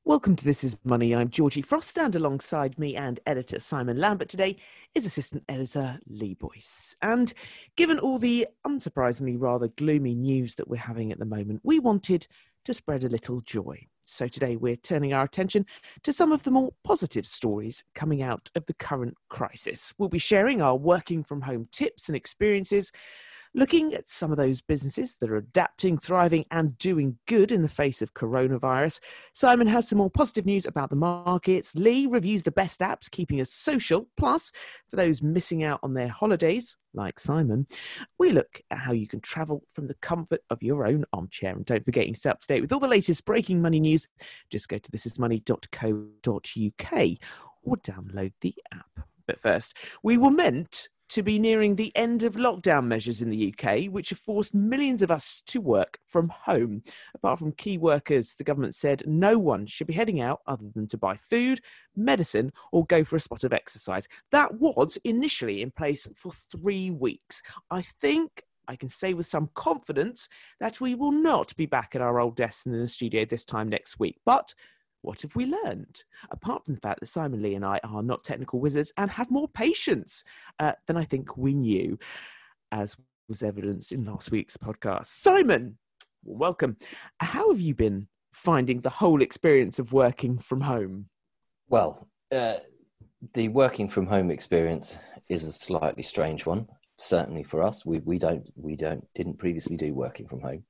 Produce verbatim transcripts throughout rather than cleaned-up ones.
Welcome to This Is Money. I'm Georgie Frost, and alongside me and editor Simon Lambert today is assistant editor Lee Boyce. And given all the unsurprisingly rather gloomy news that we're having at the moment, we wanted to spread a little joy. So today we're turning our attention to some of the more positive stories coming out of the current crisis. We'll be sharing our working from home tips and experiences, looking at some of those businesses that are adapting, thriving and doing good in the face of coronavirus. Simon has some more positive news about the markets. Lee reviews the best apps keeping us social. Plus, for those missing out on their holidays, like Simon, we look at how you can travel from the comfort of your own armchair. And don't forget, you can stay up to date with all the latest breaking money news. Just go to this is money dot co dot uk or download the app. But first, we were meant to be nearing the end of lockdown measures in the U K, which have forced millions of us to work from home. Apart from key workers, the government said no one should be heading out other than to buy food, medicine, or go for a spot of exercise. That was initially in place for three weeks. I think I can say with some confidence that we will not be back at our old desks in the studio this time next week. But what have we learned? Apart from the fact that Simon, Lee and I are not technical wizards and have more patience uh, than I think we knew, as was evidenced in last week's podcast. Simon, welcome. How have you been finding the whole experience of working from home? Well, uh, the working from home experience is a slightly strange one, certainly for us. We we don't we don't didn't previously do working from home.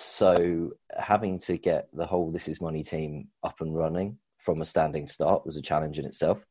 So having to get the whole This Is Money team up and running from a standing start was a challenge in itself.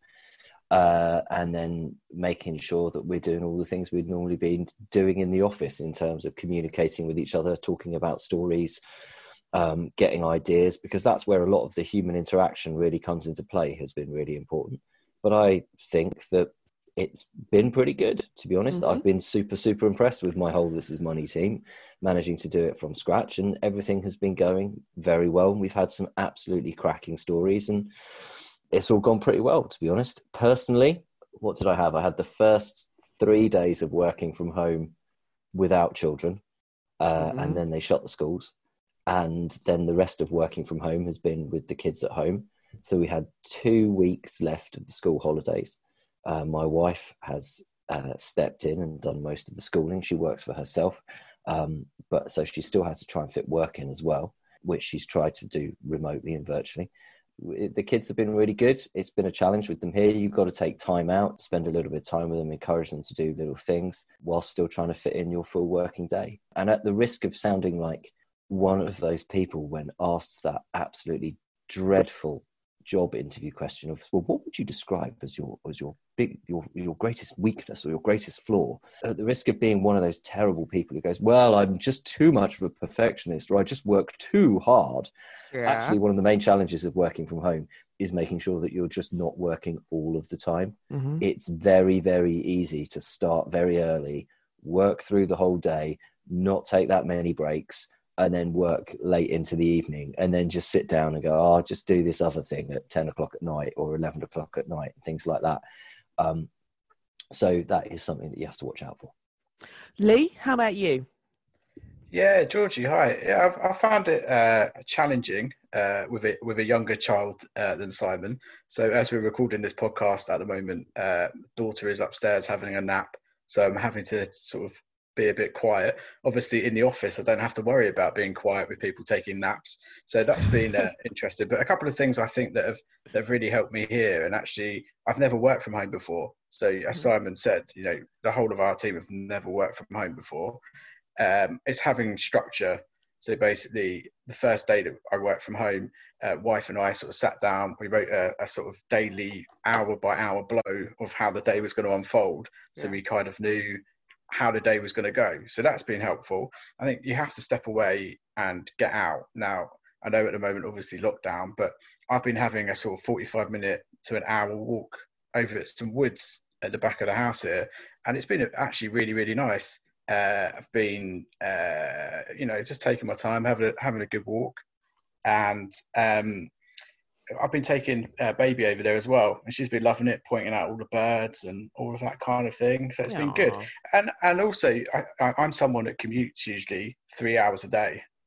Uh, and then making sure that we're doing all the things we'd normally been doing in the office in terms of communicating with each other, talking about stories, um, getting ideas, because that's where a lot of the human interaction really comes into play, has been really important. But I think that it's been pretty good, to be honest. Mm-hmm. I've been super, super impressed with my whole This Is Money team, managing to do it from scratch, and everything has been going very well. We've had some absolutely cracking stories, and it's all gone pretty well, to be honest. Personally, what did I have? I had the first three days of working from home without children, uh, mm-hmm. and then they shut the schools. And then the rest of working from home has been with the kids at home. So we had two weeks left of the school holidays. Uh, my wife has uh, stepped in and done most of the schooling. She works for herself, um, but so she still has to try and fit work in as well, which she's tried to do remotely and virtually. The kids have been really good. It's been a challenge with them here. You've got to take time out, spend a little bit of time with them, encourage them to do little things while still trying to fit in your full working day. And at the risk of sounding like one of those people when asked that absolutely dreadful job interview question of, well, what would you describe as your as your big your your greatest weakness or your greatest flaw? At the risk of being one of those terrible people who goes, well, I'm just too much of a perfectionist, or I just work too hard. Yeah. Actually, one of the main challenges of working from home is making sure that you're just not working all of the time. Mm-hmm. It's very, very easy to start very early, work through the whole day, not take that many breaks, and then work late into the evening, and then just sit down and go, oh, I'll just do this other thing at ten o'clock at night or eleven o'clock at night, things like that. Um, so that is something that you have to watch out for. Lee, how about you? Yeah, Georgie, hi. Yeah, I've, I found it uh, challenging uh, with it with a younger child uh, than Simon. So as we're recording this podcast at the moment, uh, daughter is upstairs having a nap. So I'm having to sort of be a bit quiet. Obviously in the office I don't have to worry about being quiet with people taking naps, so that's been uh, interesting. But a couple of things I think that have that have really helped me here, and actually I've never worked from home before, so as Simon said, you know, the whole of our team have never worked from home before. Um, it's having structure. So basically the first day that I worked from home, uh, wife and I sort of sat down, we wrote a, a sort of daily hour by hour blow of how the day was going to unfold. So yeah. We kind of knew how the day was going to go. So that's been helpful. I think you have to step away and get out. Now, I know at the moment, obviously lockdown, but I've been having a sort of forty-five minute to an hour walk over some woods at the back of the house here. And it's been actually really, really nice. Uh, I've been, uh, you know, just taking my time, having a, having a good walk. And um, I've been taking uh, baby over there as well, and she's been loving it, pointing out all the birds and all of that kind of thing. So it's Aww. been good. And and also, I, I, I'm someone that commutes usually three hours a day.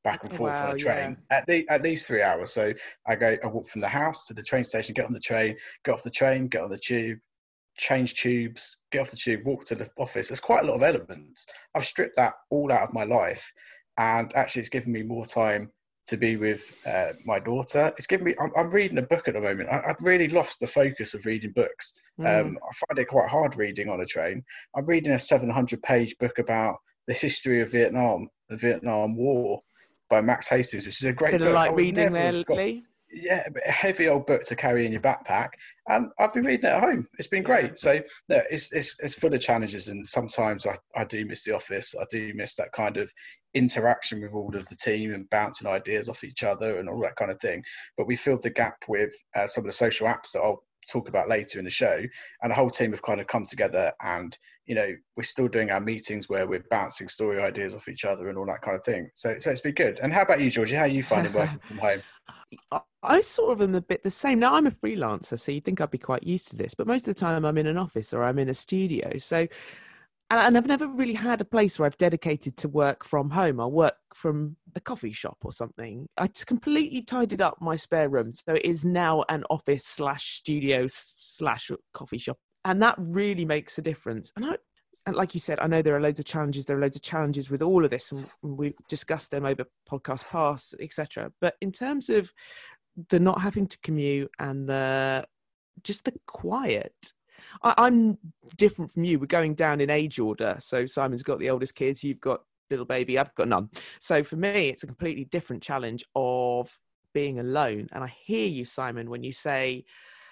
back and Oh, forth on wow, a yeah. train, at, the, at least three hours. So I go, I walk from the house to the train station, get on the train, get off the train, get on the tube, change tubes, get off the tube, walk to the office. There's quite a lot of elements. I've stripped that all out of my life, and actually it's given me more time to be with uh, my daughter. It's given me, I'm, I'm reading a book at the moment. I, I've really lost the focus of reading books. Mm. Um, I find it quite hard reading on a train. I'm reading a seven hundred page book about the history of Vietnam, the Vietnam War by Max Hastings, which is a great Bit of book. I light would reading never there, have got, Lee. yeah, a heavy old book to carry in your backpack, and I've been reading it at home. It's been Yeah. great. So yeah, it's it's it's full of challenges, and sometimes I, I do miss the office. I do miss that kind of interaction with all of the team and bouncing ideas off each other and all that kind of thing. But we filled the gap with uh, some of the social apps that I'll talk about later in the show, and the whole team have kind of come together, and you know, we're still doing our meetings where we're bouncing story ideas off each other and all that kind of thing. So so it's been good. And how about you, Georgie? How are you finding working from home? I- I sort of am a bit the same. Now I'm a freelancer, so you'd think I'd be quite used to this, but most of the time I'm in an office or I'm in a studio. So, and, and I've never really had a place where I've dedicated to work from home. I work from a coffee shop or something. I just completely tidied up my spare room, so it is now an office slash studio slash coffee shop, and that really makes a difference. And I, and like you said, I know there are loads of challenges. There are loads of challenges with all of this, and we've discussed them over podcast past, et cetera. But in terms of the not having to commute and the just the quiet, I, I'm different from you. We're going down in age order. So Simon's got the oldest kids. You've got little baby. I've got none. So for me, it's a completely different challenge of being alone. And I hear you, Simon, when you say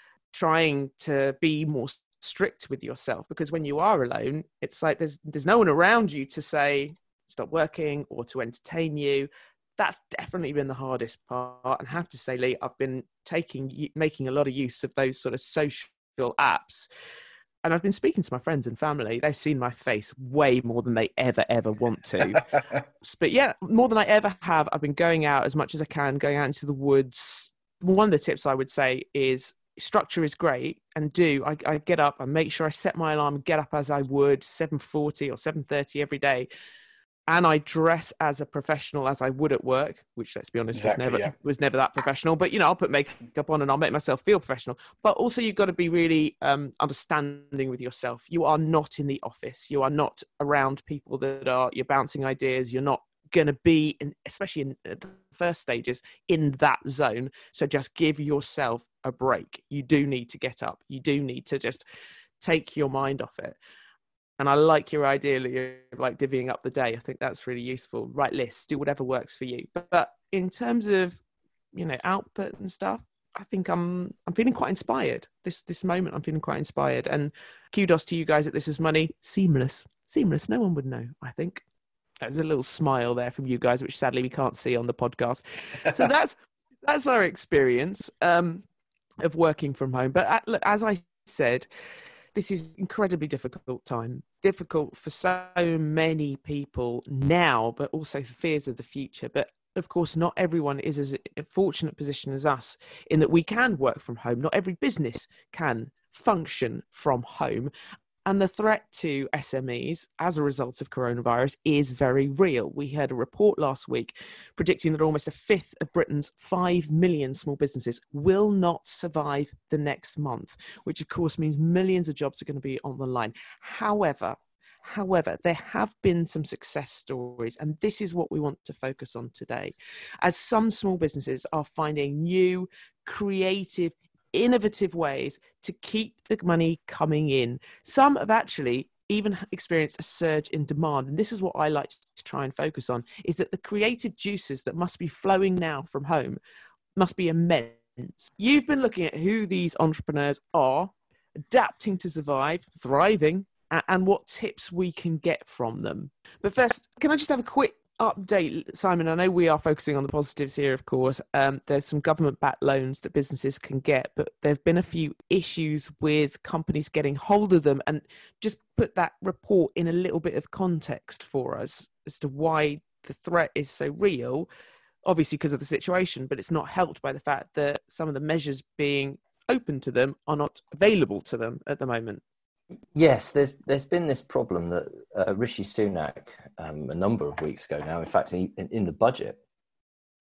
trying to be more strict with yourself, because when you are alone, it's like there's there's no one around you to say stop working or to entertain you. That's definitely been the hardest part. And I have to say, Lee, I've been taking making a lot of use of those sort of social apps, and I've been speaking to my friends and family. They've seen my face way more than they ever ever want to. But yeah, more than I ever have. I've been going out as much as I can, going out into the woods. One of the tips I would say is structure is great, and do I, I get up, I make sure I set my alarm and get up as I would seven forty or seven thirty every day, and I dress as a professional as I would at work, which, let's be honest, Exactly, was never yeah. was never that professional. But you know, I'll put makeup on and I'll make myself feel professional. But also, you've got to be really um, understanding with yourself. You are not in the office. You are not around people that are you're bouncing ideas. You're not going to be, in, especially in the first stages, in that zone. So just give yourself a break. You do need to get up. You do need to just take your mind off it. And I like your idea of like divvying up the day. I think that's really useful. Write lists, do whatever works for you. But, but in terms of, you know, output and stuff, I think I'm I'm feeling quite inspired. This this moment, I'm feeling quite inspired. And kudos to you guys at This Is Money. Seamless. Seamless. No one would know, I think. There's a little smile there from you guys, which sadly we can't see on the podcast. So that's that's our experience um, of working from home. But uh, look, as I said, this is incredibly difficult time, difficult for so many people now, but also fears of the future. But of course, not everyone is as a fortunate position as us in that we can work from home. Not every business can function from home. And the threat to S M Es as a result of coronavirus is very real. We heard a report last week predicting that almost a fifth of Britain's five million small businesses will not survive the next month, which of course means millions of jobs are going to be on the line. However, However, there have been some success stories, and this is what we want to focus on today, as some small businesses are finding new, creative, innovative ways to keep the money coming in. Some have actually even experienced a surge in demand. And this is what I like to try and focus on, is that the creative juices that must be flowing now from home must be immense. You've been looking at who these entrepreneurs are, adapting to survive, thriving, and what tips we can get from them. But first, can I just have a quick update, Simon? I know we are focusing on the positives here, of course. Um, there's some government-backed loans that businesses can get, but there have been a few issues with companies getting hold of them. And just put that report in a little bit of context for us as to why the threat is so real, obviously because of the situation, but it's not helped by the fact that some of the measures being open to them are not available to them at the moment. Yes, there's there's been this problem that uh, Rishi Sunak, um, a number of weeks ago now, in fact, in, in the budget,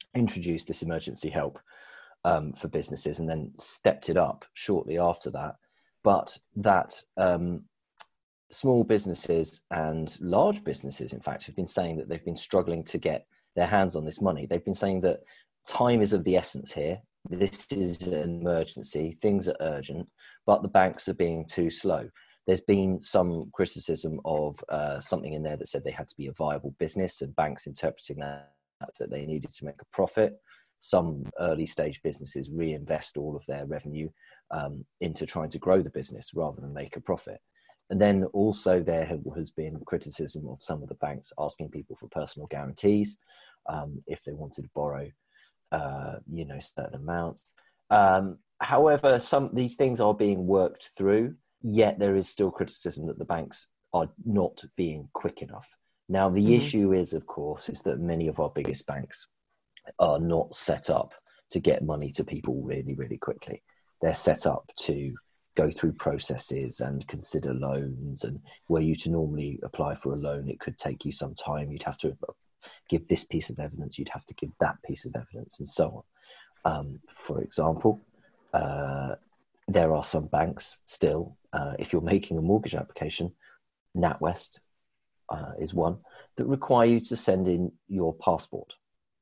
introduced this emergency help um, for businesses and then stepped it up shortly after that. But that um, small businesses and large businesses, in fact, have been saying that they've been struggling to get their hands on this money. They've been saying that time is of the essence here. This is an emergency. Things are urgent, but the banks are being too slow. There's been some criticism of uh, something in there that said they had to be a viable business, and banks interpreting that that they needed to make a profit. Some early stage businesses reinvest all of their revenue um, into trying to grow the business rather than make a profit. And then also there has been criticism of some of the banks asking people for personal guarantees um, if they wanted to borrow, uh, you know, certain amounts. Um, however, some these things are being worked through, yet there is still criticism that the banks are not being quick enough. Now, the mm-hmm. issue is, of course, is that many of our biggest banks are not set up to get money to people really, really quickly. They're set up to go through processes and consider loans, and where you to normally apply for a loan, it could take you some time. You'd have to give this piece of evidence, you'd have to give that piece of evidence, and so on. Um, for example, uh, there are some banks still, uh, if you're making a mortgage application, NatWest uh, is one, that require you to send in your passport,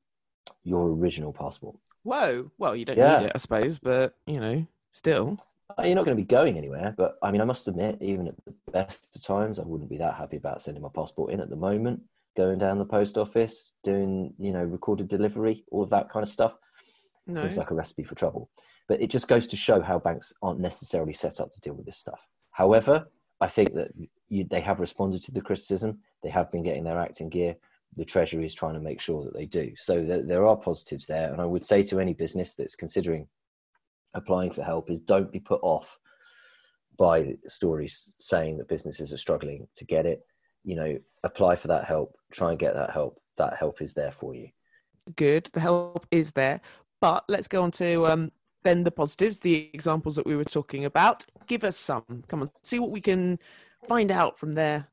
your original passport. Whoa, well, you don't yeah. need it, I suppose, but, you know, still. You're not going to be going anywhere, but I mean, I must admit, even at the best of times, I wouldn't be that happy about sending my passport in at the moment, going down the post office, doing, you know, recorded delivery, all of that kind of stuff. No. Seems like a recipe for trouble. But it just goes to show how banks aren't necessarily set up to deal with this stuff. However, I think that you, they have responded to the criticism. They have been getting their act in gear. The Treasury is trying to make sure that they do. So there, there are positives there. And I would say to any business that's considering applying for help is don't be put off by stories saying that businesses are struggling to get it. You know, apply for that help, try and get that help. That help is there for you. Good. The help is there. But let's go on to um, then the positives, the examples that we were talking about. Give us some. Come on, see what we can find out from their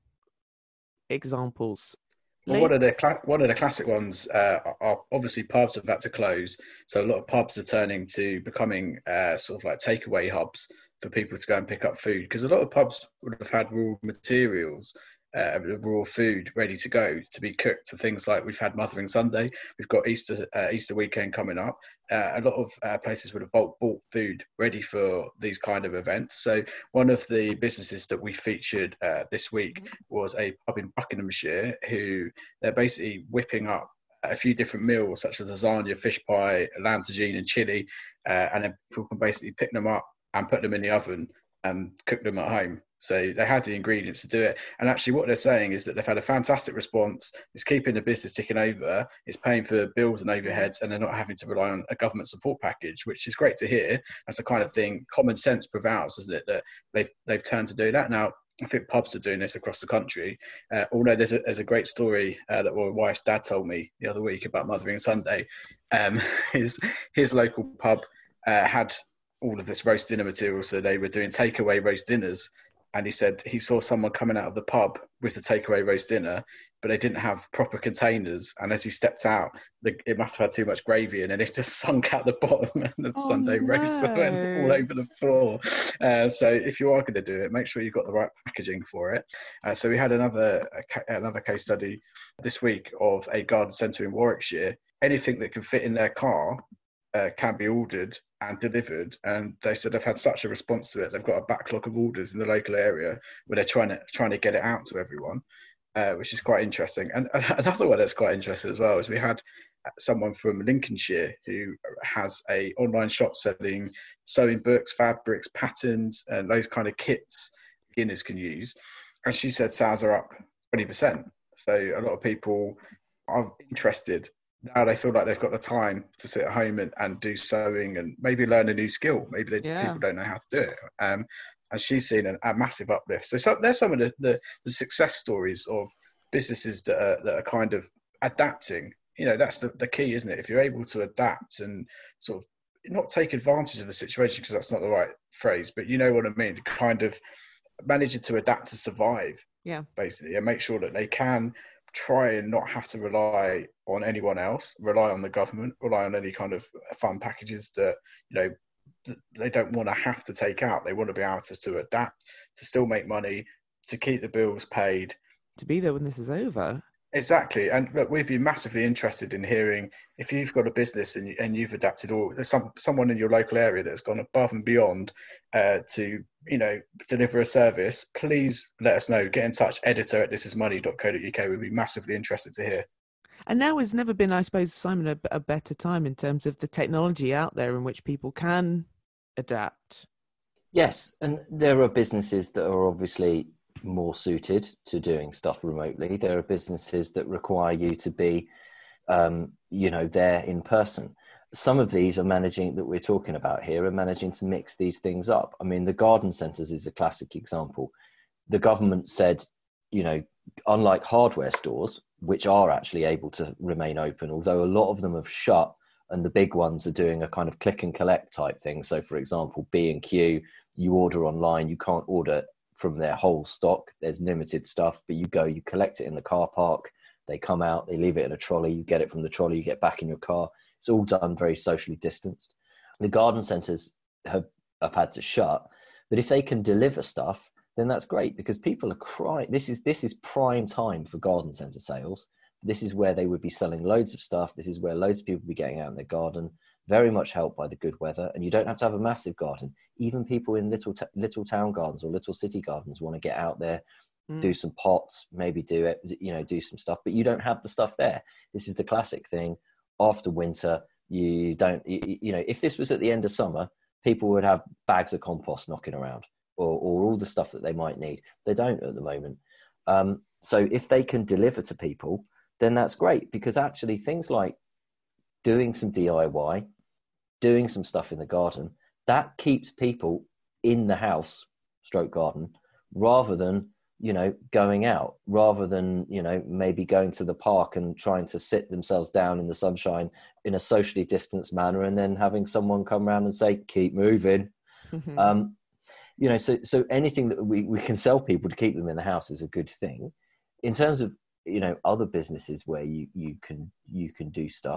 examples. Well, one of the cla- one of the classic ones uh, are obviously pubs have had to close, so a lot of pubs are turning to becoming uh, sort of like takeaway hubs for people to go and pick up food, because a lot of pubs would have had raw materials, uh, raw food ready to go to be cooked for things like we've had Mothering Sunday, we've got Easter uh, Easter weekend coming up. Uh, a lot of uh, places would have bought, bought food ready for these kind of events. So one of the businesses that we featured uh, this week was a pub in Buckinghamshire who they're basically whipping up a few different meals such as lasagna, fish pie, lamb tagine and chili, uh, and then people can basically pick them up and put them in the oven and cook them at home. So they had the ingredients to do it. And actually what they're saying is that they've had a fantastic response. It's keeping the business ticking over. It's paying for bills and overheads, and they're not having to rely on a government support package, which is great to hear. That's the kind of thing common sense prevails, isn't it? That they've, they've turned to do that. Now, I think pubs are doing this across the country. Uh, although there's a, there's a great story uh, that my wife's dad told me the other week about Mothering Sunday. Um, his, his local pub uh, had all of this roast dinner material. So they were doing takeaway roast dinners. And he said he saw someone coming out of the pub with the takeaway roast dinner, but they didn't have proper containers. And as he stepped out, the, it must have had too much gravy, and then it just sunk out the bottom, and the oh, Sunday no. roast went all over the floor. Uh, so if you are going to do it, make sure you've got the right packaging for it. Uh, so we had another another case study this week of a garden centre in Warwickshire. Anything that can fit in their car uh, can be ordered and delivered, and they said they've had such a response to it. They've got a backlog of orders in the local area where they're trying to trying to get it out to everyone, uh, which is quite interesting. And another one that's quite interesting as well is we had someone from Lincolnshire who has a online shop selling sewing books, fabrics, patterns, and those kind of kits beginners can use. And she said sales are up twenty percent. So a lot of people are interested. Now they feel like they've got the time to sit at home and, and do sewing and maybe learn a new skill. Maybe they, yeah. people don't know how to do it. Um, and she's seen a, a massive uplift. So, so there's some of the, the, the success stories of businesses that are, that are kind of adapting. You know, that's the, the key, isn't it? If you're able to adapt and sort of not take advantage of the situation, because that's not the right phrase, but you know what I mean, kind of managing to adapt to survive, yeah, basically, and make sure that they can try and not have to rely on anyone else, rely on the government, rely on any kind of fund packages that, you know, they don't want to have to take out. They want to be able to, to adapt, to still make money, to keep the bills paid. To be there when this is over. Exactly. And look, we'd be massively interested in hearing if you've got a business and, and you've adapted, or there's some someone in your local area that's gone above and beyond uh, to, you know, deliver a service. Please let us know. Get in touch. Editor at this is money dot co dot uk. We'd be massively interested to hear. And now has never been, I suppose, Simon, a, a better time in terms of the technology out there in which people can adapt. Yes, and there are businesses that are obviously more suited to doing stuff remotely. There are businesses that require you to be, um, you know, there in person. Some of these are managing, that we're talking about here, are managing to mix these things up. I mean, the garden centres is a classic example. The government said, you know, unlike hardware stores, which are actually able to remain open, although a lot of them have shut, and the big ones are doing a kind of click and collect type thing. So, for example, B and Q, you order online, you can't order from their whole stock. There's limited stuff, but you go, you collect it in the car park, they come out, they leave it in a trolley, you get it from the trolley, you get back in your car. It's all done very socially distanced. The garden centres have, have had to shut, but if they can deliver stuff, then that's great, because people are crying. This is, this is prime time for garden centre sales. This is where they would be selling loads of stuff. This is where loads of people would be getting out in their garden, very much helped by the good weather. And you don't have to have a massive garden. Even people in little t- little town gardens or little city gardens want to get out there, mm. do some pots, maybe do it, you know, do some stuff, but you don't have the stuff there. This is the classic thing. After winter, you don't, you, you know, if this was at the end of summer, people would have bags of compost knocking around, or, or all the stuff that they might need. They don't at the moment. Um, so if they can deliver to people, then that's great, because actually things like doing some D I Y, doing some stuff in the garden, that keeps people in the house, stroke garden, rather than, you know, going out, rather than, you know, maybe going to the park and trying to sit themselves down in the sunshine in a socially distanced manner, and then having someone come around and say, keep moving. Mm-hmm. Um, you know, so, so anything that we, we can sell people to keep them in the house is a good thing. In terms of, you know, other businesses where you, you can, you can do stuff.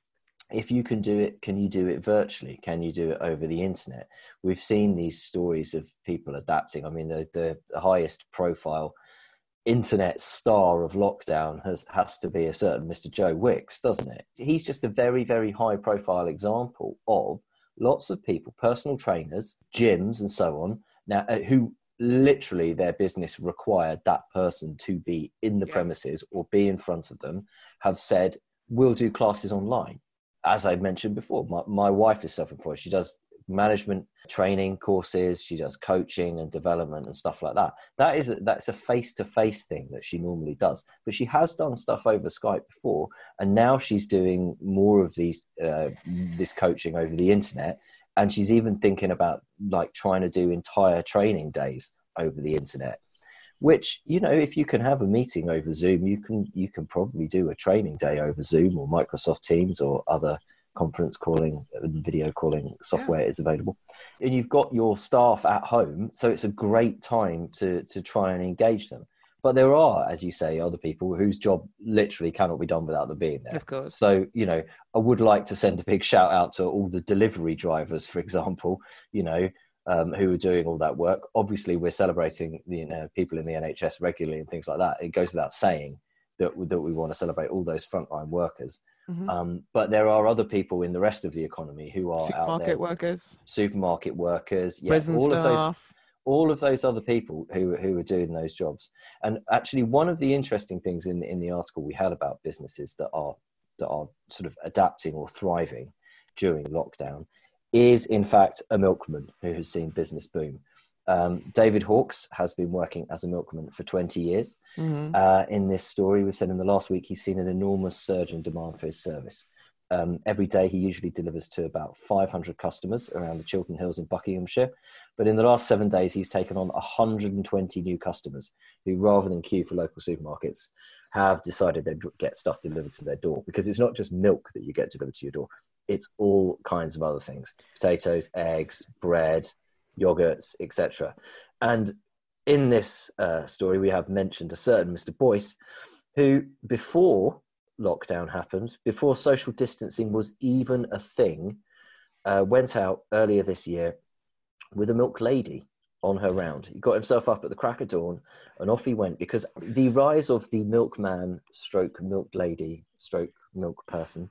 If you can do it, can you do it virtually? Can you do it over the internet? We've seen these stories of people adapting. I mean, the, the, the highest profile internet star of lockdown has, has to be a certain Mister Joe Wicks, doesn't it? He's just a very, very high profile example of lots of people, personal trainers, gyms and so on, now uh, who literally their business required that person to be in the yeah. premises or be in front of them, have said, we'll do classes online. As I mentioned before, my, my wife is self-employed. She does management training courses. She does coaching and development and stuff like that. That is a, that's a face-to-face thing that she normally does. But she has done stuff over Skype before, and now she's doing more of these uh, this coaching over the internet. And she's even thinking about like trying to do entire training days over the internet. Which, you know, if you can have a meeting over Zoom, you can you can probably do a training day over Zoom or Microsoft Teams or other conference calling and video calling software yeah. is available. And you've got your staff at home, so it's a great time to to try and engage them. But there are, as you say, other people whose job literally cannot be done without them being there. Of course. So, you know, I would like to send a big shout out to all the delivery drivers, for example, you know, Um, who are doing all that work. Obviously, we're celebrating the you know, people in the N H S regularly and things like that. It goes without saying that, that we want to celebrate all those frontline workers. Mm-hmm. Um, but there are other people in the rest of the economy who are supermarket out there. workers, supermarket workers, yeah, prison all staff. of those, all of those other people who who are doing those jobs. And actually, one of the interesting things in in the article we had about businesses that are that are sort of adapting or thriving during lockdown is in fact a milkman who has seen business boom. Um, David Hawkes has been working as a milkman for twenty years. Mm-hmm. Uh, in this story, we've said in the last week, he's seen an enormous surge in demand for his service. Um, every day, he usually delivers to about five hundred customers around the Chiltern Hills in Buckinghamshire. But in the last seven days, he's taken on one hundred twenty new customers who, rather than queue for local supermarkets, have decided they'd get stuff delivered to their door. Because it's not just milk that you get delivered to your door. It's all kinds of other things: potatoes, eggs, bread, yogurts, et cetera. And in this uh, story, we have mentioned a certain Mister Boyce, who before lockdown happened, before social distancing was even a thing, uh, went out earlier this year with a milk lady on her round. He got himself up at the crack of dawn and off he went, because the rise of the milkman stroke milk lady stroke milk person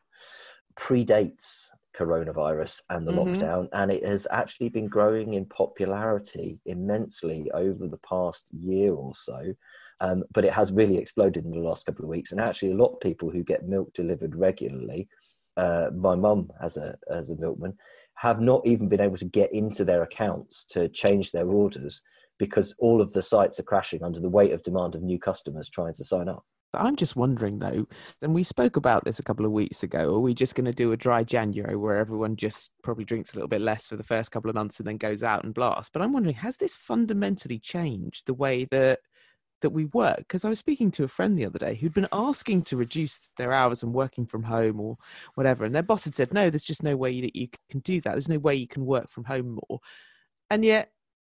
predates coronavirus and the Mm-hmm. lockdown, and it has actually been growing in popularity immensely over the past year or so. Um, but it has really exploded in the last couple of weeks, and actually a lot of people who get milk delivered regularly, uh, my mum as a as a milkman, have not even been able to get into their accounts to change their orders, because all of the sites are crashing under the weight of demand of new customers trying to sign up. I'm just wondering though, and we spoke about this a couple of weeks ago, are we just going to do a dry January where everyone just probably drinks a little bit less for the first couple of months and then goes out and blasts? But I'm wondering, has this fundamentally changed the way that that we work? Because I was speaking to a friend the other day who'd been asking to reduce their hours and working from home or whatever, and their boss had said, no, there's just no way that you can do that. There's no way you can work from home more. And yet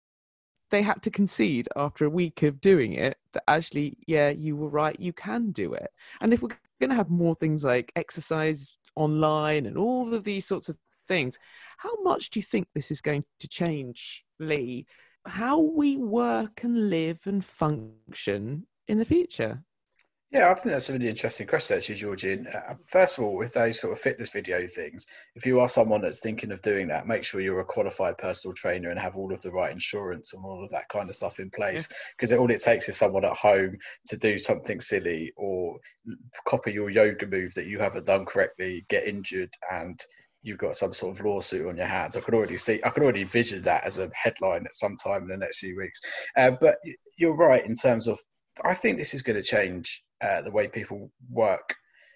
they had to concede after a week of doing it that actually, yeah, you were right, you can do it. And if we're going to have more things like exercise online and all of these sorts of things, how much do you think this is going to change, Lee, how we work and live and function in the future? Yeah, I think that's a really interesting question, actually, Georgie. Uh, first of all, with those sort of fitness video things, if you are someone that's thinking of doing that, make sure you're a qualified personal trainer and have all of the right insurance and all of that kind of stuff in place. Because yeah. all it takes is someone at home to do something silly or copy your yoga move that you haven't done correctly, get injured, and you've got some sort of lawsuit on your hands. I could already see, I could already vision that as a headline at some time in the next few weeks. Uh, but you're right in terms of, I think this is going to change uh, the way people work,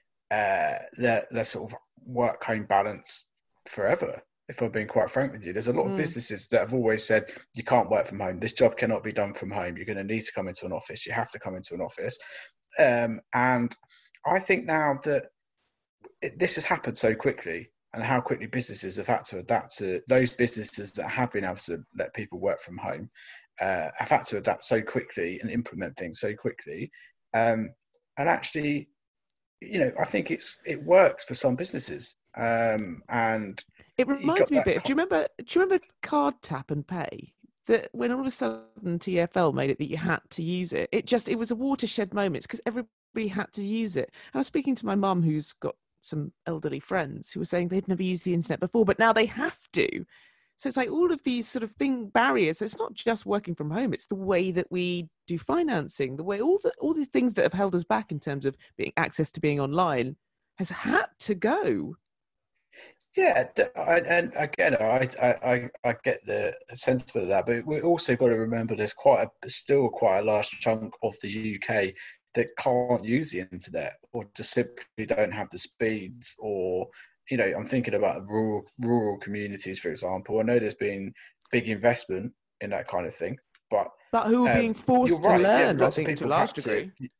uh, their, their sort of work-home balance forever, if I'm being quite frank with you. There's a lot mm. of businesses that have always said, you can't work from home. This job cannot be done from home. You're going to need to come into an office. You have to come into an office. Um, and I think now that it, this has happened so quickly, and how quickly businesses have had to adapt to those businesses that have been able to let people work from home, uh, have had to adapt so quickly and implement things so quickly. Um, and actually, you know, I think it's it works for some businesses. Um, and it reminds me a bit of, do you remember, do you remember card tap and pay? That when all of a sudden T F L made it that you had to use it, it just, it was a watershed moment because everybody had to use it. And I was speaking to my mum who's got some elderly friends who were saying they'd never used the internet before, but now they have to. So it's like all of these sort of thing barriers. So it's not just working from home; it's the way that we do financing, the way all the all the things that have held us back in terms of being access to being online has had to go. Yeah, and again, I I I get the sentiment of that, but we also got to remember there's quite a still quite a large chunk of the U K that can't use the internet or just simply don't have the speeds, or, you know, I'm thinking about rural rural communities, for example. I know there's been big investment in that kind of thing, but but who are um, being forced to right, learn, yeah, lots I think, of people to a large degree. To,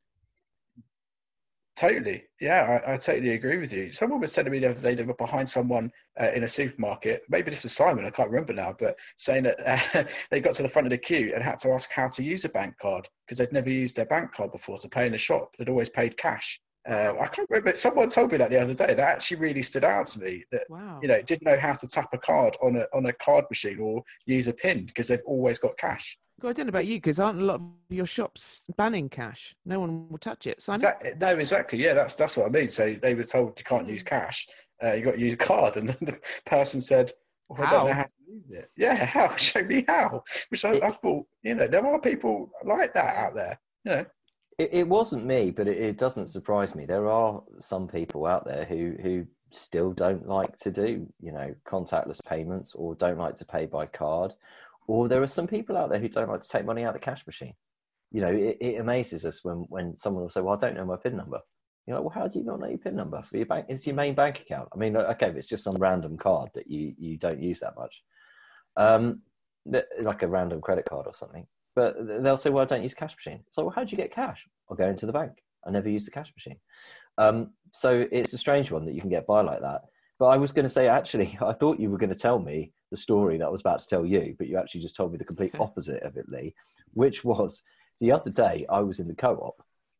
Totally. Yeah, I, I totally agree with you. Someone was telling me the other day they were behind someone uh, in a supermarket. Maybe this was Simon, I can't remember now, but saying that uh, they got to the front of the queue and had to ask how to use a bank card because they'd never used their bank card before to pay in the shop. They'd always paid cash. Uh, I can't remember. Someone told me that the other day. That actually really stood out to me. That wow. you know, didn't know how to tap a card on a on a card machine or use a PIN because they've always got cash. God, I don't know about you, because aren't a lot of your shops banning cash? No one will touch it. Simon? That, no, exactly. Yeah, that's that's what I mean. So they were told you can't mm. use cash. Uh, you got to use a card, and then the person said, well, "I don't know how to use it." Yeah, how? Show me how. Which I, I thought, you know, there are people like that out there. You know. It, it wasn't me, but it, it doesn't surprise me. There are some people out there who, who still don't like to do, you know, contactless payments or don't like to pay by card. Or there are some people out there who don't like to take money out of the cash machine. You know, it, it amazes us when, when someone will say, well, I don't know my PIN number. You're like, well, how do you not know your PIN number for your bank? It's your main bank account. I mean, okay, if it's just some random card that you, you don't use that much, um, like a random credit card or something. But they'll say, well, I don't use cash machine. So, well, how do you get cash? I'll go into the bank. I never use the cash machine. Um, so it's a strange one that you can get by like that. But I was going to say, actually, I thought you were going to tell me the story that I was about to tell you, but you actually just told me the complete opposite of it, Lee, which was the other day I was in the co-op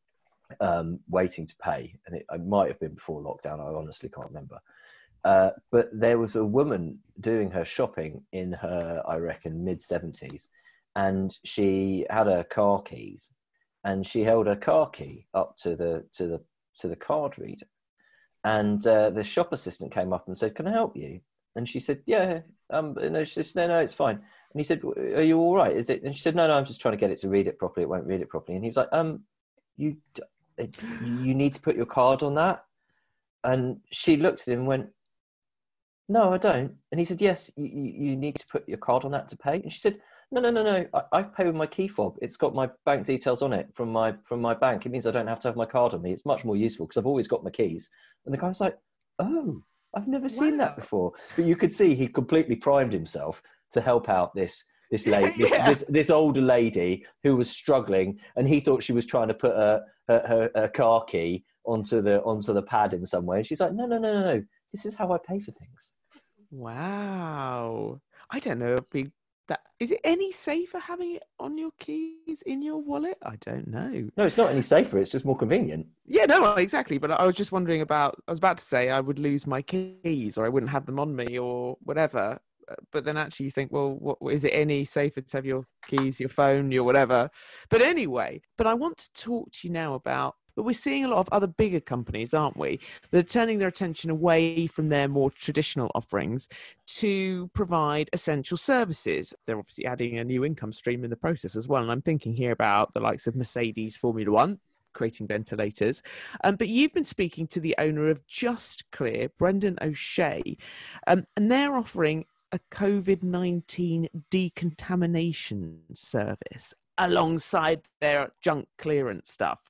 um, waiting to pay, and it, it might have been before lockdown. I honestly can't remember. Uh, but there was a woman doing her shopping in her, I reckon, mid seventies, and she had her car keys, and she held her car key up to the to the to the card reader, and uh, the shop assistant came up and said, "Can I help you?" And she said, "Yeah." Um, no, she said, "No, no, it's fine." And he said, "Are you all right? Is it?" And she said, "No, no, I'm just trying to get it to read it properly. It won't read it properly." And he was like, "Um, you you need to put your card on that." And she looked at him and went, "No, I don't." And he said, "Yes, you, you need to put your card on that to pay." And she said, "No, no, no, no. I, I pay with my key fob. It's got my bank details on it from my from my bank. It means I don't have to have my card on me. It's much more useful because I've always got my keys." And the guy was like, "Oh, I've never seen Wow. that before." But you could see he completely primed himself to help out this this lady, this, Yeah. this this older lady who was struggling, and he thought she was trying to put a her, her, her car key onto the onto the pad in some way. And she's like, "No, no, no, no, no. This is how I pay for things." Wow. I don't know. It'd be that. Is it any safer having it on your keys in your wallet? I don't know. No, it's not any safer. It's just more convenient. Yeah, no, exactly. But I was just wondering about, I was about to say I would lose my keys or I wouldn't have them on me or whatever. But then actually you think, well, what, is it any safer to have your keys, your phone, your whatever? But anyway, but I want to talk to you now about, but we're seeing a lot of other bigger companies, aren't we? They're turning their attention away from their more traditional offerings to provide essential services. They're obviously adding a new income stream in the process as well. And I'm thinking here about the likes of Mercedes Formula One, creating ventilators. Um, but you've been speaking to the owner of Just Clear, Brendan O'Shea, um, and they're offering a COVID nineteen decontamination service alongside their junk clearance stuff.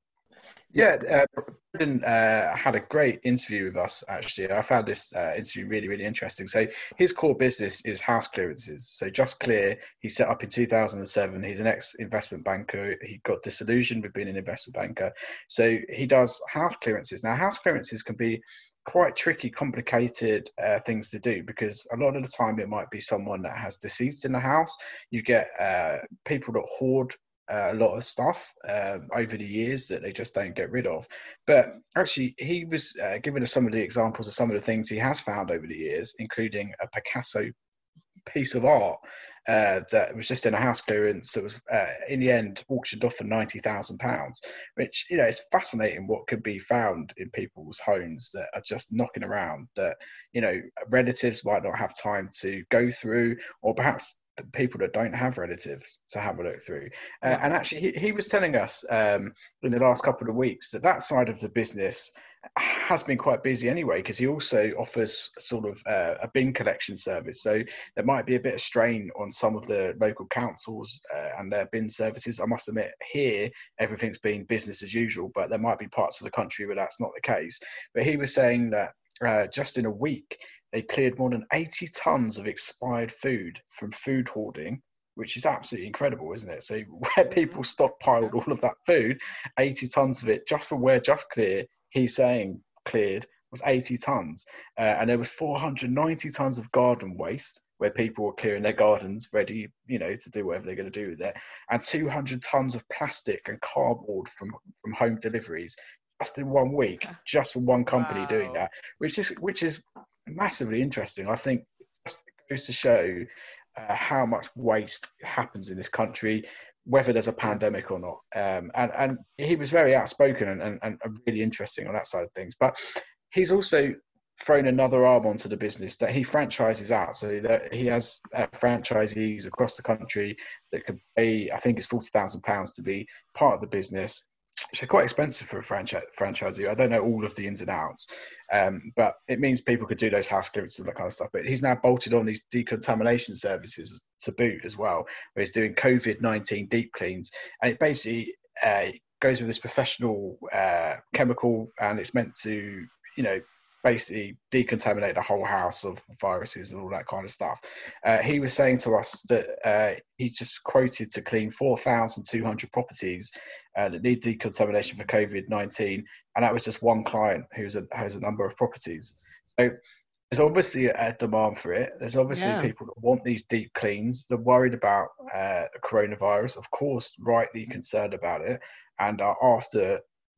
Yeah, uh, Brendan uh, had a great interview with us, actually. I found this uh, interview really, really interesting. So his core business is house clearances. So Just Clear, he set up in two thousand seven. He's an ex-investment banker. He got disillusioned with being an investment banker. So he does house clearances. Now, house clearances can be quite tricky, complicated uh, things to do, because a lot of the time it might be someone that has deceased in the house. You get uh, people that hoard Uh, a lot of stuff um, over the years that they just don't get rid of. But actually, he was uh, giving us some of the examples of some of the things he has found over the years, including a Picasso piece of art uh, that was just in a house clearance that was, uh, in the end, auctioned off for ninety thousand pounds, which, you know, it's fascinating what could be found in people's homes that are just knocking around that, you know, relatives might not have time to go through, or perhaps people that don't have relatives to have a look through. Uh, and actually, he, he was telling us um, in the last couple of weeks that that side of the business has been quite busy anyway, because he also offers sort of uh, a bin collection service. So there might be a bit of strain on some of the local councils uh, and their bin services. I must admit, here, everything's been business as usual, but there might be parts of the country where that's not the case. But he was saying that uh, just in a week, they cleared more than eighty tons of expired food from food hoarding, which is absolutely incredible, isn't it? So where people stockpiled all of that food, eighty tons of it, just from where Just Clear, he's saying cleared, was eighty tons. Uh, and there was four hundred ninety tons of garden waste, where people were clearing their gardens ready, you know, to do whatever they're going to do with it. And two hundred tons of plastic and cardboard from, from home deliveries, just in one week, just from one company wow. doing that, which is which is massively interesting. I think it goes to show uh, how much waste happens in this country, whether there's a pandemic or not. Um, and, and he was very outspoken and, and, and really interesting on that side of things. But he's also thrown another arm onto the business that he franchises out. So that he has uh, franchisees across the country that could pay, I think it's forty thousand pounds to be part of the business, which is quite expensive for a franchise franchisee. I don't know all of the ins and outs, um, but it means people could do those house clearances and that kind of stuff. But he's now bolted on these decontamination services to boot as well, where he's doing COVID nineteen deep cleans. And it basically uh, goes with this professional uh, chemical, and it's meant to, you know, basically decontaminate the whole house of viruses and all that kind of stuff. Uh, he was saying to us that uh, he just quoted to clean four thousand two hundred properties uh, that need decontamination for COVID nineteen. And that was just one client who has a, has a number of properties. So there's obviously a demand for it. There's obviously yeah. people that want these deep cleans. They're worried about uh, coronavirus, of course, rightly concerned about it, and are after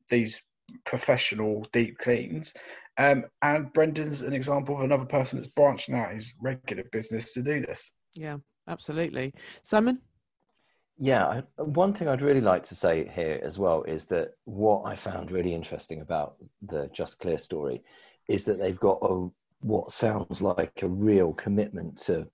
these professional deep cleans. Um, and Brendan's an example of another person that's branching out his regular business to do this. Yeah, absolutely. Simon? Yeah, I, one thing I'd really like to say here as well is that what I found really interesting about the Just Clear story is that they've got a what sounds like a real commitment to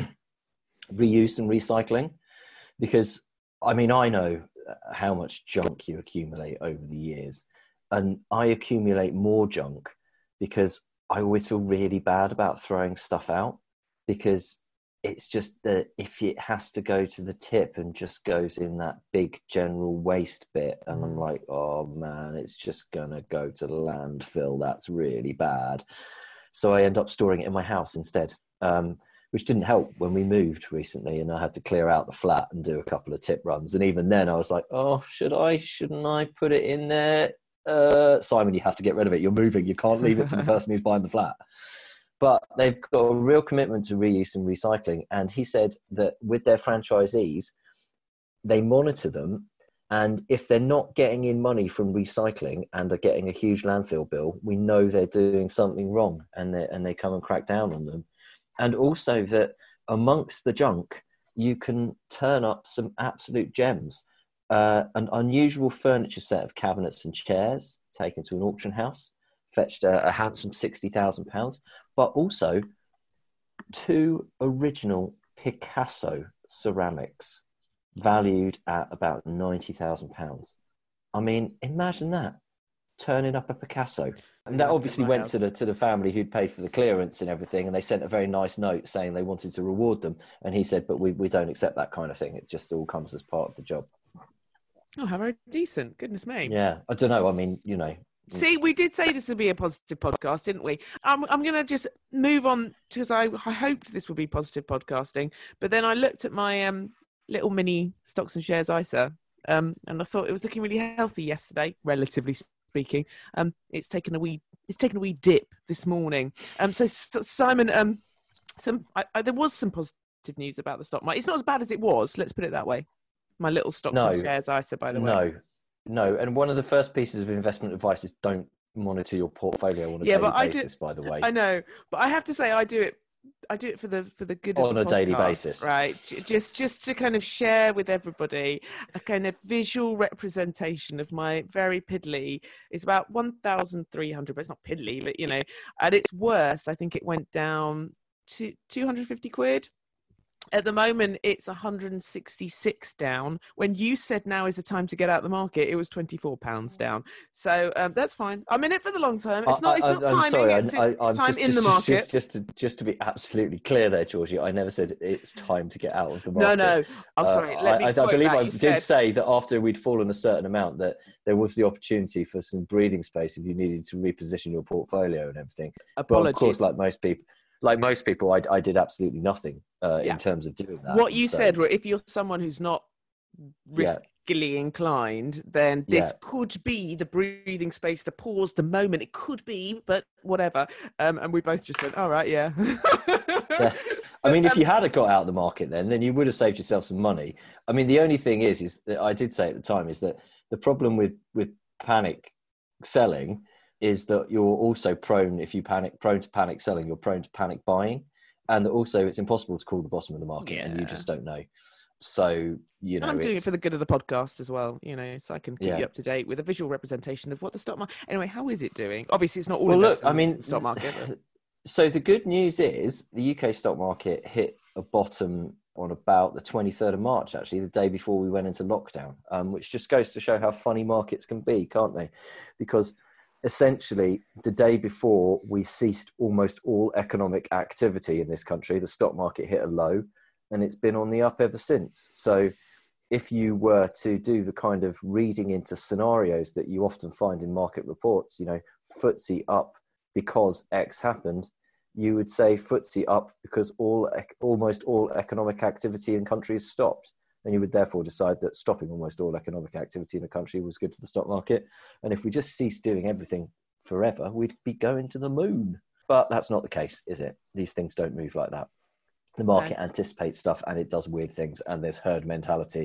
reuse and recycling. Because, I mean, I know how much junk you accumulate over the years, and I accumulate more junk because I always feel really bad about throwing stuff out, because it's just that if it has to go to the tip and just goes in that big general waste bit, and I'm like, oh man, it's just gonna go to the landfill, that's really bad. So I end up storing it in my house instead, um, which didn't help when we moved recently, and I had to clear out the flat and do a couple of tip runs. And even then I was like, oh, should I, shouldn't I put it in there? Uh, Simon, you have to get rid of it. You're moving. You can't leave it for the person who's buying the flat. But they've got a real commitment to reuse and recycling. And he said that with their franchisees, they monitor them. And if they're not getting in money from recycling and are getting a huge landfill bill, we know they're doing something wrong, and they, and they come and crack down on them. And also that amongst the junk, you can turn up some absolute gems. Uh, an unusual furniture set of cabinets and chairs taken to an auction house fetched a, a handsome sixty thousand pounds, but also two original Picasso ceramics valued at about ninety thousand pounds. I mean, imagine that, turning up a Picasso. And that obviously went to the to the family who'd paid for the clearance and everything, and they sent a very nice note saying they wanted to reward them. And he said, but we, we don't accept that kind of thing. It just all comes as part of the job. Oh, how very decent. Goodness me. Yeah, I don't know. I mean, you know. See, we did say this would be a positive podcast, didn't we? I'm, I'm going to just move on, because I, I hoped this would be positive podcasting. But then I looked at my um, little mini stocks and shares I S A, um, and I thought it was looking really healthy yesterday, relatively speaking. Um, it's taken a wee, it's taken a wee dip this morning. Um, so Simon, um, some I, I, there was some positive news about the stock market. It's not as bad as it was. Let's put it that way. My little stocks no, and shares I S A, by the no, way. No, and one of the first pieces of investment advice is don't monitor your portfolio on a yeah, daily but I basis. Do, by the way, I know, but I have to say I do it. I do it for the for the good of on the a podcast, daily basis, right? Just just to kind of share with everybody a kind of visual representation of my very piddly. It's about one thousand three hundred, but it's not piddly, but you know, at its worst, I think it went down to two hundred fifty quid. At the moment, it's one hundred sixty-six down. When you said now is the time to get out of the market, it was twenty-four pounds down. So um, that's fine. I'm in it for the long term. It's not. It's not I, timing. Sorry, it's, I, it's I'm time just, in just, the market. Just, just, to, just to be absolutely clear there, Georgie, I never said it's time to get out of the market. No, no. I'm oh, sorry. Let uh, me I, I believe that. I You did said... say that after we'd fallen a certain amount, that there was the opportunity for some breathing space if you needed to reposition your portfolio and everything. Apologies. But of course, like most people. Like most people, I, I did absolutely nothing uh, yeah. in terms of doing that. What you so, said, if you're someone who's not riskily yeah. inclined, then this yeah. could be the breathing space, the pause, the moment. It could be, but whatever. Um, and we both just went, all right, yeah. yeah. I mean, if you had got out of the market then, then you would have saved yourself some money. I mean, the only thing is, is that I did say at the time, is that the problem with, with panic selling is that you're also prone, if you panic, prone to panic selling, you're prone to panic buying. And also it's impossible to call the bottom of the market yeah. and you just don't know. So, you know. And I'm doing it for the good of the podcast as well, you know, so I can keep yeah. you up to date with a visual representation of what the stock market, anyway, how is it doing? Obviously it's not all well, look, I in mean, the stock market. But... So the good news is the U K stock market hit a bottom on about the twenty-third of March, actually, the day before we went into lockdown, um, which just goes to show how funny markets can be, can't they? Because essentially, the day before we ceased almost all economic activity in this country, the stock market hit a low, and it's been on the up ever since. So if you were to do the kind of reading into scenarios that you often find in market reports, you know, F T S E up because X happened, you would say F T S E up because all almost all economic activity in countries stopped. And you would therefore decide that stopping almost all economic activity in a country was good for the stock market. And if we just ceased doing everything forever, we'd be going to the moon. But that's not the case, is it? These things don't move like that. The market no. anticipates stuff and it does weird things, and there's herd mentality.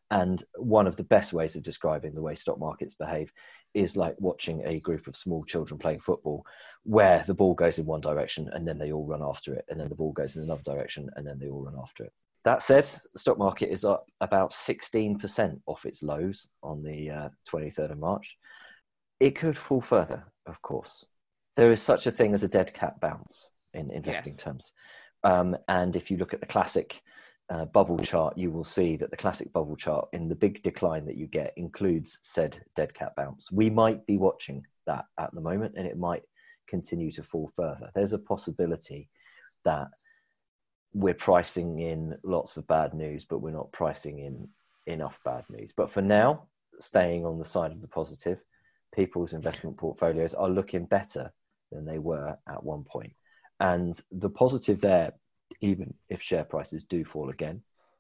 And one of the best ways of describing the way stock markets behave is like watching a group of small children playing football, where the ball goes in one direction and then they all run after it, and then the ball goes in another direction and then they all run after it. That said, the stock market is up about sixteen percent off its lows on the uh, twenty-third of March. It could fall further, of course. There is such a thing as a dead cat bounce in investing Yes. terms. Um, and if you look at the classic uh, bubble chart, you will see that the classic bubble chart in the big decline that you get includes said dead cat bounce. We might be watching that at the moment, and it might continue to fall further. There's a possibility that we're pricing in lots of bad news, but we're not pricing in enough bad news. But for now, staying on the side of the positive, people's investment portfolios are looking better than they were at one point. And the positive there, even if share prices do fall again,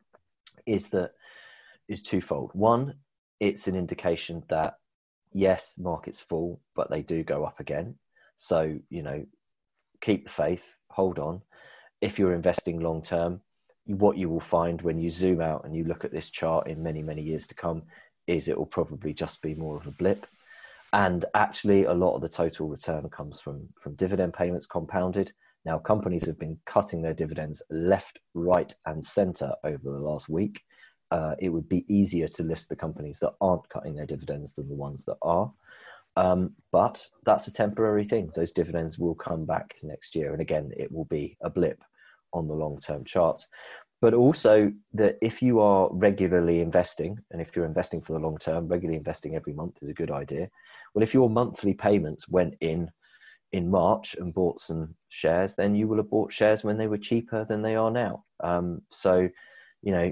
is that is twofold. One, it's an indication that yes, markets fall, but they do go up again. So, you know, keep the faith, hold on. If you're investing long term, what you will find when you zoom out and you look at this chart in many, many years to come is it will probably just be more of a blip. And actually, a lot of the total return comes from, from dividend payments compounded. Now, companies have been cutting their dividends left, right, and center over the last week. Uh, it would be easier to list the companies that aren't cutting their dividends than the ones that are. Um, but that's a temporary thing. Those dividends will come back next year. And again, it will be a blip on the long-term charts. But also that if you are regularly investing, and if you're investing for the long term, regularly investing every month is a good idea. Well, if your monthly payments went in in March and bought some shares, then you will have bought shares when they were cheaper than they are now. Um, so, you know,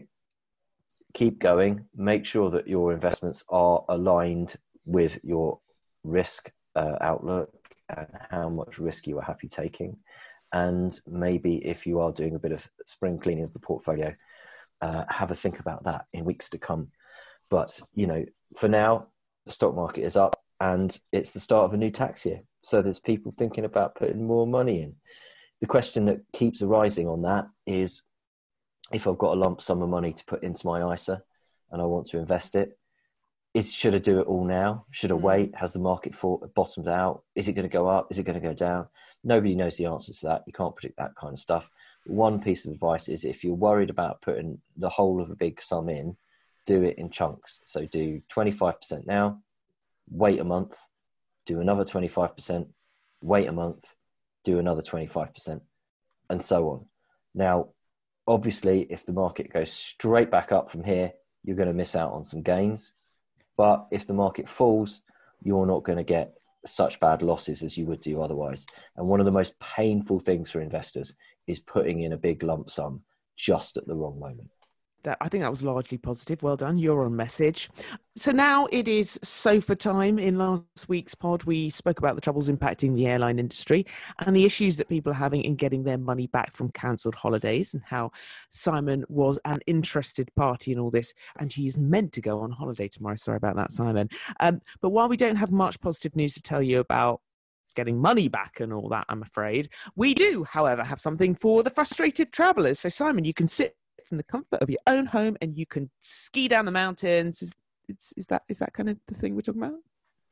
keep going. Make sure that your investments are aligned with your risk uh, outlook and how much risk you are happy taking. And maybe if you are doing a bit of spring cleaning of the portfolio, uh, have a think about that in weeks to come. But, you know, for now, the stock market is up and it's the start of a new tax year. So there's people thinking about putting more money in. The question that keeps arising on that is, if I've got a lump sum of money to put into my I S A and I want to invest it, is should I do it all now? Should I wait? Has the market fall, bottomed out? Is it going to go up? Is it going to go down? Nobody knows the answers to that. You can't predict that kind of stuff. One piece of advice is if you're worried about putting the whole of a big sum in, do it in chunks. So do twenty-five percent now, wait a month, do another twenty-five percent, wait a month, do another twenty-five percent, and so on. Now, obviously, if the market goes straight back up from here, you're going to miss out on some gains. But if the market falls, you're not going to get such bad losses as you would do otherwise. And one of the most painful things for investors is putting in a big lump sum just at the wrong moment. That, I think that was largely positive. Well done. You're on message. So now it is sofa time. In last week's pod, we spoke about the troubles impacting the airline industry and the issues that people are having in getting their money back from cancelled holidays, and how Simon was an interested party in all this. And he's meant to go on holiday tomorrow. Sorry about that, Simon. Um, but while we don't have much positive news to tell you about getting money back and all that, I'm afraid, we do, however, have something for the frustrated travellers. So Simon, you can sit from the comfort of your own home and you can ski down the mountains. Is, is, is that is that kind of the thing we're talking about?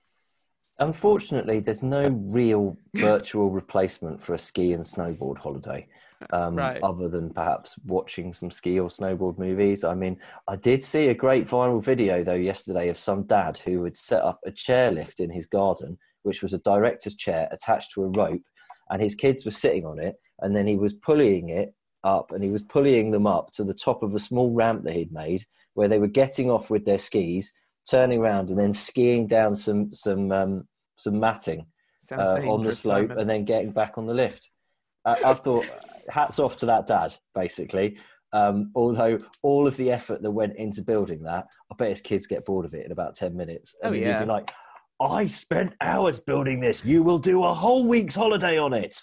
Unfortunately, there's no real virtual replacement for a ski and snowboard holiday, um, Right. other than perhaps watching some ski or snowboard movies. I mean, I did see a great viral video, though, yesterday of some dad who had set up a chairlift in his garden, which was a director's chair attached to a rope, and his kids were sitting on it, and then he was pulling it up and he was pulling them up to the top of a small ramp that he'd made, where they were getting off with their skis, turning around and then skiing down some some um, some matting Sounds uh, on the dangerous, slope, Simon. and then getting back on the lift. Uh, I thought, hats off to that dad, basically. Um, although all of the effort that went into building that, I bet his kids get bored of it in about ten minutes. And Oh, then yeah. you'd be like, I spent hours building this. You will do a whole week's holiday on it.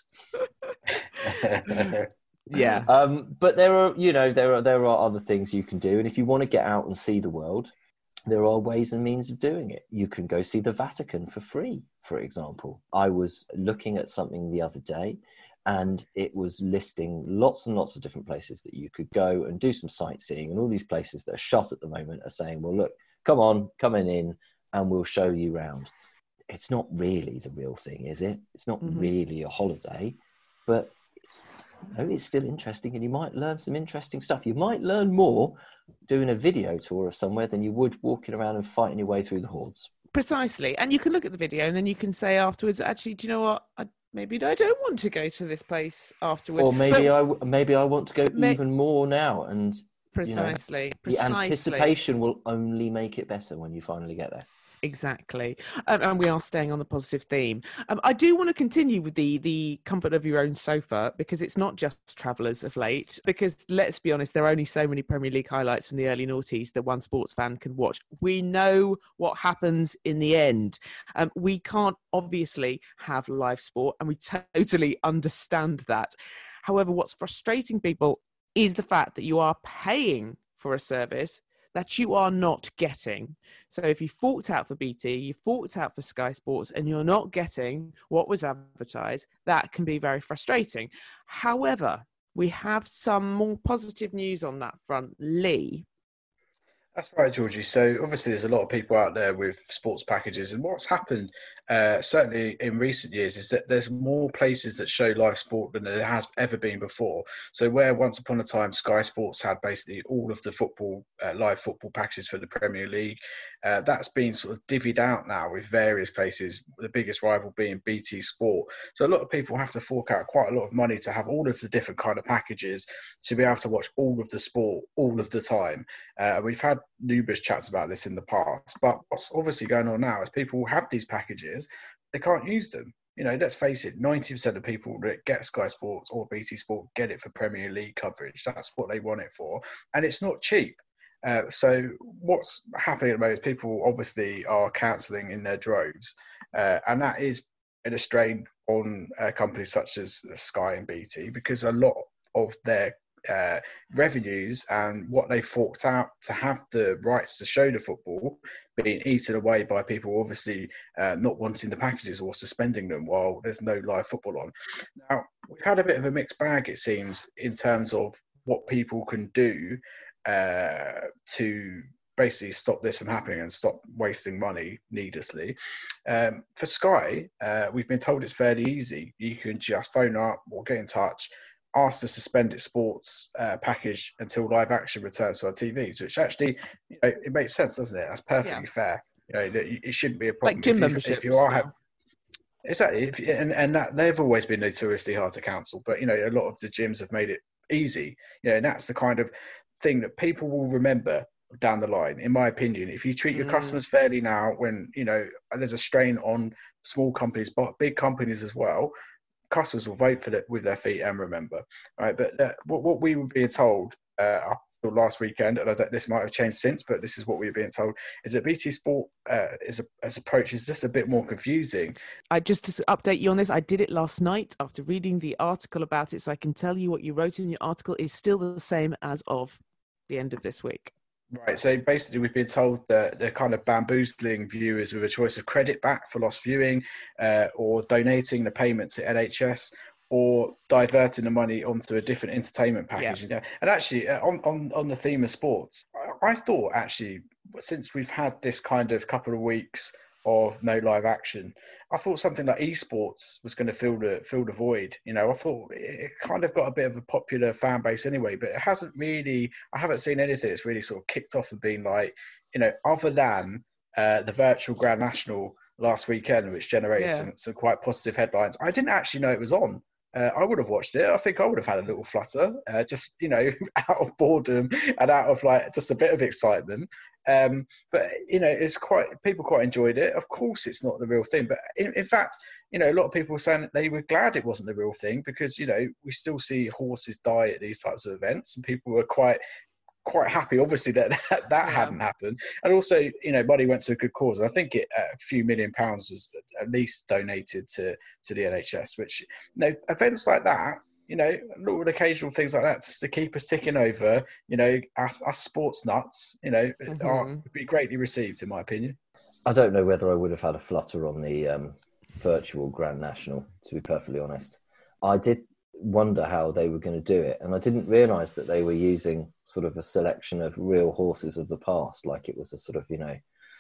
Yeah. Um, but there are, you know, there are there are other things you can do, and if you want to get out and see the world, there are ways and means of doing it. You can go see the Vatican for free, for example. I was looking at something the other day, and it was listing lots and lots of different places that you could go and do some sightseeing. And all these places that are shut at the moment are saying, well, look, come on, come on in and we'll show you round. It's not really the real thing, is it? It's not mm-hmm. really a holiday, but you know, it's still interesting, and you might learn some interesting stuff. You might learn more doing a video tour of somewhere than you would walking around and fighting your way through the hordes. Precisely. And you can look at the video and then you can say afterwards, actually, do you know what? I, maybe I don't want to go to this place afterwards. Or maybe but, I maybe I want to go may, even more now. And precisely, you know, precisely. The anticipation will only make it better when you finally get there. Exactly. Um, and we are staying on the positive theme. Um, I do want to continue with the the comfort of your own sofa, because it's not just travellers of late. Because let's be honest, there are only so many Premier League highlights from the early noughties that one sports fan can watch. We know what happens in the end. Um, we can't obviously have live sport, and we totally understand that. However, what's frustrating people is the fact that you are paying for a service that you are not getting. So if you forked out for B T, you forked out for Sky Sports, and you're not getting what was advertised, that can be very frustrating. However, we have some more positive news on that front. Lee? That's right, Georgie. So obviously there's a lot of people out there with sports packages, and what's happened uh, certainly in recent years is that there's more places that show live sport than there has ever been before. So where once upon a time Sky Sports had basically all of the football, uh, live football packages for the Premier League, uh, that's been sort of divvied out now with various places, the biggest rival being B T Sport. So a lot of people have to fork out quite a lot of money to have all of the different kind of packages to be able to watch all of the sport all of the time. Uh, we've had numerous chats about this in the past, but what's obviously going on now is people have these packages, they can't use them. You know, let's face it, ninety percent of people that get Sky Sports or B T Sport get it for Premier League coverage. That's what they want it for, and it's not cheap. Uh, so what's happening at the moment is people obviously are cancelling in their droves, uh, and that is a strain on uh, companies such as Sky and B T, because a lot of their uh, revenues and what they forked out to have the rights to show the football being eaten away by people obviously uh, not wanting the packages or suspending them while there's no live football on. Now, we've had a bit of a mixed bag, it seems, in terms of what people can do uh, to basically stop this from happening and stop wasting money needlessly. Um, for Sky, uh, we've been told it's fairly easy. You can just phone up or get in touch, ask to suspend its sports uh, package until live action returns to our T Vs, which actually, you know, it makes sense, doesn't it? That's perfectly yeah. fair. You know, that it shouldn't be a problem. Like gym if, memberships. If you are having, exactly, if, and and that they've always been notoriously hard to cancel, but you know, a lot of the gyms have made it easy. You know, and that's the kind of thing that people will remember down the line, in my opinion. If you treat your mm. customers fairly now, when you know there's a strain on small companies, but big companies as well, customers will vote for it with their feet and remember. Right, but uh, what, what we were being told uh, last weekend, and I don't, this might have changed since, but this is what we were being told, is that B T Sport uh, is a, as approach is just a bit more confusing. I just to update you on this, I did it last night after reading the article about it, so I can tell you what you wrote in your article is still the same as of the end of this week. Right, so basically we've been told that they're kind of bamboozling viewers with a choice of credit back for lost viewing, uh, or donating the payment to N H S, or diverting the money onto a different entertainment package. Yeah. And actually, uh, on, on, on the theme of sports, I, I thought actually, since we've had this kind of couple of weeks of no live action, I thought something like esports was going to fill the fill the void. You know, I thought it kind of got a bit of a popular fan base anyway, but it hasn't really. I haven't seen anything that's really sort of kicked off and been like, you know, other than uh, the virtual Grand National last weekend, which generated yeah. some, some quite positive headlines. I didn't actually know it was on. Uh, I would have watched it. I think I would have had a little flutter, uh, just, you know, out of boredom and out of like just a bit of excitement. Um, but, you know, it's quite, people quite enjoyed it. Of course, it's not the real thing. But in, in fact, you know, a lot of people were saying that they were glad it wasn't the real thing because, you know, we still see horses die at these types of events, and people were quite, quite happy, obviously, that that, that yeah. hadn't happened. And also, you know, money went to a good cause. And I think it, a few million pounds was at least donated to, to the N H S, which, you know, events like that, you know, little occasional things like that just to keep us ticking over, you know, us, us sports nuts, you know, mm-hmm. are, would be greatly received, in my opinion. I don't know whether I would have had a flutter on the um, virtual Grand National, to be perfectly honest. I did wonder how they were going to do it. And I didn't realise that they were using sort of a selection of real horses of the past, like it was a sort of, you know,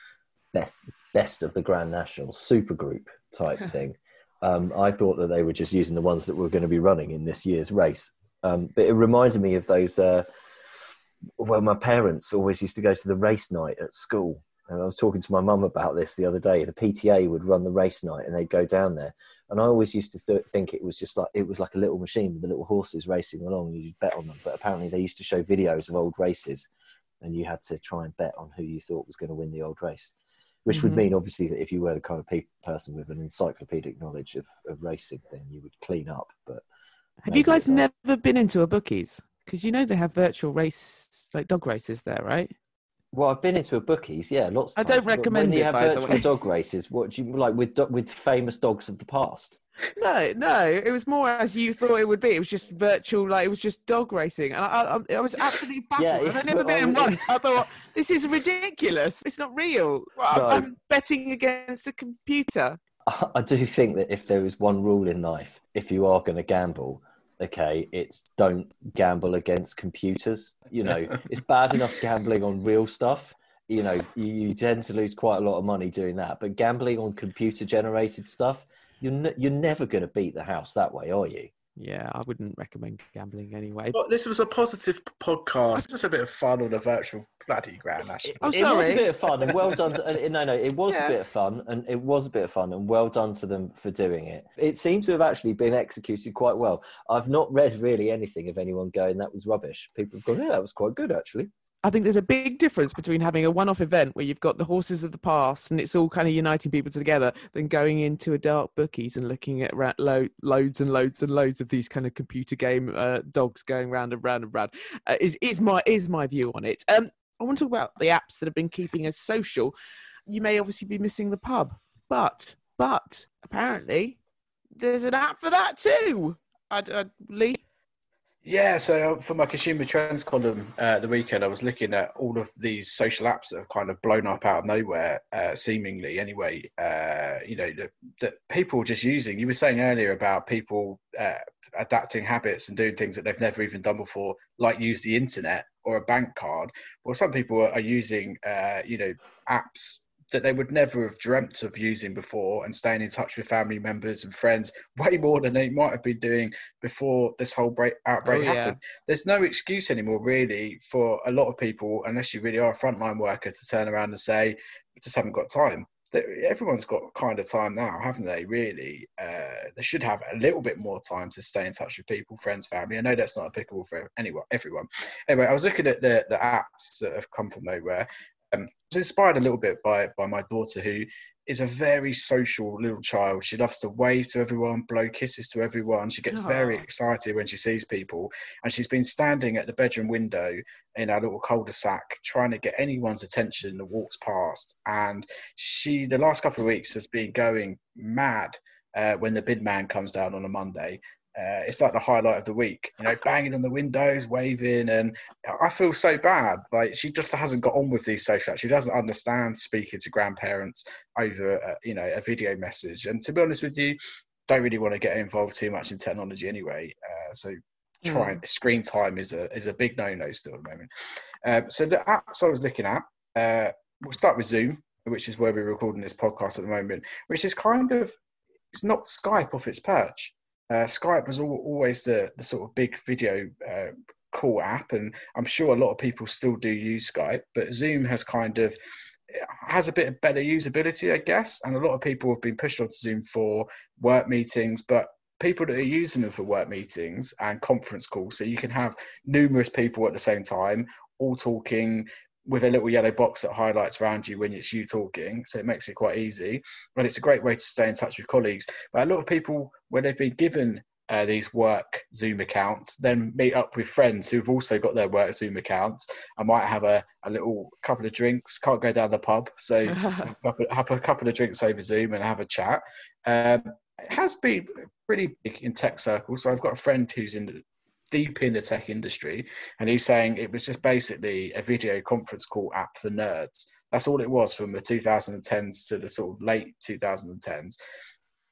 best best of the Grand National super group type thing. Um, I thought that they were just using the ones that were going to be running in this year's race. Um, but it reminded me of those, uh, well, my parents always used to go to the race night at school. And I was talking to my mum about this the other day. The P T A would run the race night and they'd go down there. And I always used to th- think it was just like, it was like a little machine with the little horses racing along. You'd bet on them. But apparently they used to show videos of old races and you had to try and bet on who you thought was going to win the old race. Which would mm-hmm. mean, obviously, that if you were the kind of pe- person with an encyclopedic knowledge of, of racing, then you would clean up. But have you guys never been into a bookies? Because you know they have virtual race, like dog races there, right? Well, I've been into a bookies, yeah, lots of I times. don't recommend when you it, have by virtual the way. dog races, what do you like with do- with famous dogs of the past? No, no, it was more as you thought it would be. It was just virtual, like it was just dog racing, and I, I, I was absolutely baffled. Yeah, yeah, I've never been in once. I thought this is ridiculous. It's not real. Well, No. I'm betting against a computer. I do think that if there is one rule in life, if you are going to gamble, okay, it's don't gamble against computers. You know, it's bad enough gambling on real stuff. You know, you, you tend to lose quite a lot of money doing that. But gambling on computer-generated stuff, you're ne- you're never going to beat the house that way, are you? Yeah, I wouldn't recommend gambling anyway. Well, this was a positive podcast. Just a bit of fun on a virtual bloody Grand National. Oh, It sorry. was a bit of fun and well done. To, uh, no, no, it was Yeah. a bit of fun and it was a bit of fun and well done to them for doing it. It seemed to have actually been executed quite well. I've not read really anything of anyone going, that was rubbish. People have gone, yeah, that was quite good, actually. I think there's a big difference between having a one-off event where you've got the horses of the past and it's all kind of uniting people together than going into a dark bookies and looking at ra- lo- loads and loads and loads of these kind of computer game uh, dogs going round and round and round. Uh, is is my is my view on it. Um, I want to talk about the apps that have been keeping us social. You may obviously be missing the pub, but but apparently there's an app for that too. I, I, Lee. Yeah, so for my consumer trends column uh, the weekend, I was looking at all of these social apps that have kind of blown up out of nowhere, uh, seemingly anyway. Uh, you know, that, that people are just using. You were saying earlier about people uh, adapting habits and doing things that they've never even done before, like use the internet or a bank card. Well, some people are, are using, uh, you know, apps that they would never have dreamt of using before and staying in touch with family members and friends way more than they might have been doing before this whole break, outbreak Oh, yeah. happened. There's no excuse anymore, really, for a lot of people, unless you really are a frontline worker, to turn around and say, I just haven't got time. Everyone's got kind of time now, haven't they, really? Uh, they should have a little bit more time to stay in touch with people, friends, family. I know that's not applicable for anyone, everyone. Anyway, I was looking at the, the apps that have come from nowhere. Um, I was inspired a little bit by by my daughter, who is a very social little child. She loves to wave to everyone, blow kisses to everyone. She gets Aww. very excited when she sees people. And she's been standing at the bedroom window in our little cul-de-sac trying to get anyone's attention that walks past. And she, the last couple of weeks, has been going mad uh, when the bid man comes down on a Monday. Uh, it's like the highlight of the week, you know, banging on the windows, waving, and I feel so bad. Like, she just hasn't got on with these social apps. She doesn't understand speaking to grandparents over, a, you know, a video message. And to be honest with you, don't really want to get involved too much in technology anyway. Uh, so, trying mm. screen time is a is a big no-no still at the moment. Um, so the apps I was looking at, uh, we'll start with Zoom, which is where we're recording this podcast at the moment, which is kind of, it's not Skype off its perch. Uh, Skype was all, always the, the sort of big video uh, call app, and I'm sure a lot of people still do use Skype, but Zoom has kind of, has a bit of better usability, I guess, and a lot of people have been pushed onto Zoom for work meetings, but people that are using them for work meetings and conference calls, so you can have numerous people at the same time, all talking with a little yellow box that highlights around you when it's you talking. So it makes it quite easy. But it's a great way to stay in touch with colleagues. But a lot of people, when they've been given uh, these work Zoom accounts, then meet up with friends who've also got their work Zoom accounts. I might have a, a little couple of drinks, can't go down the pub. So have a couple of drinks over Zoom and have a chat. Um, it has been pretty big in tech circles. So I've got a friend who's in the deep in the tech industry, and he's saying it was just basically a video conference call app for nerds. That's all it was from the twenty tens to the sort of late twenty tens.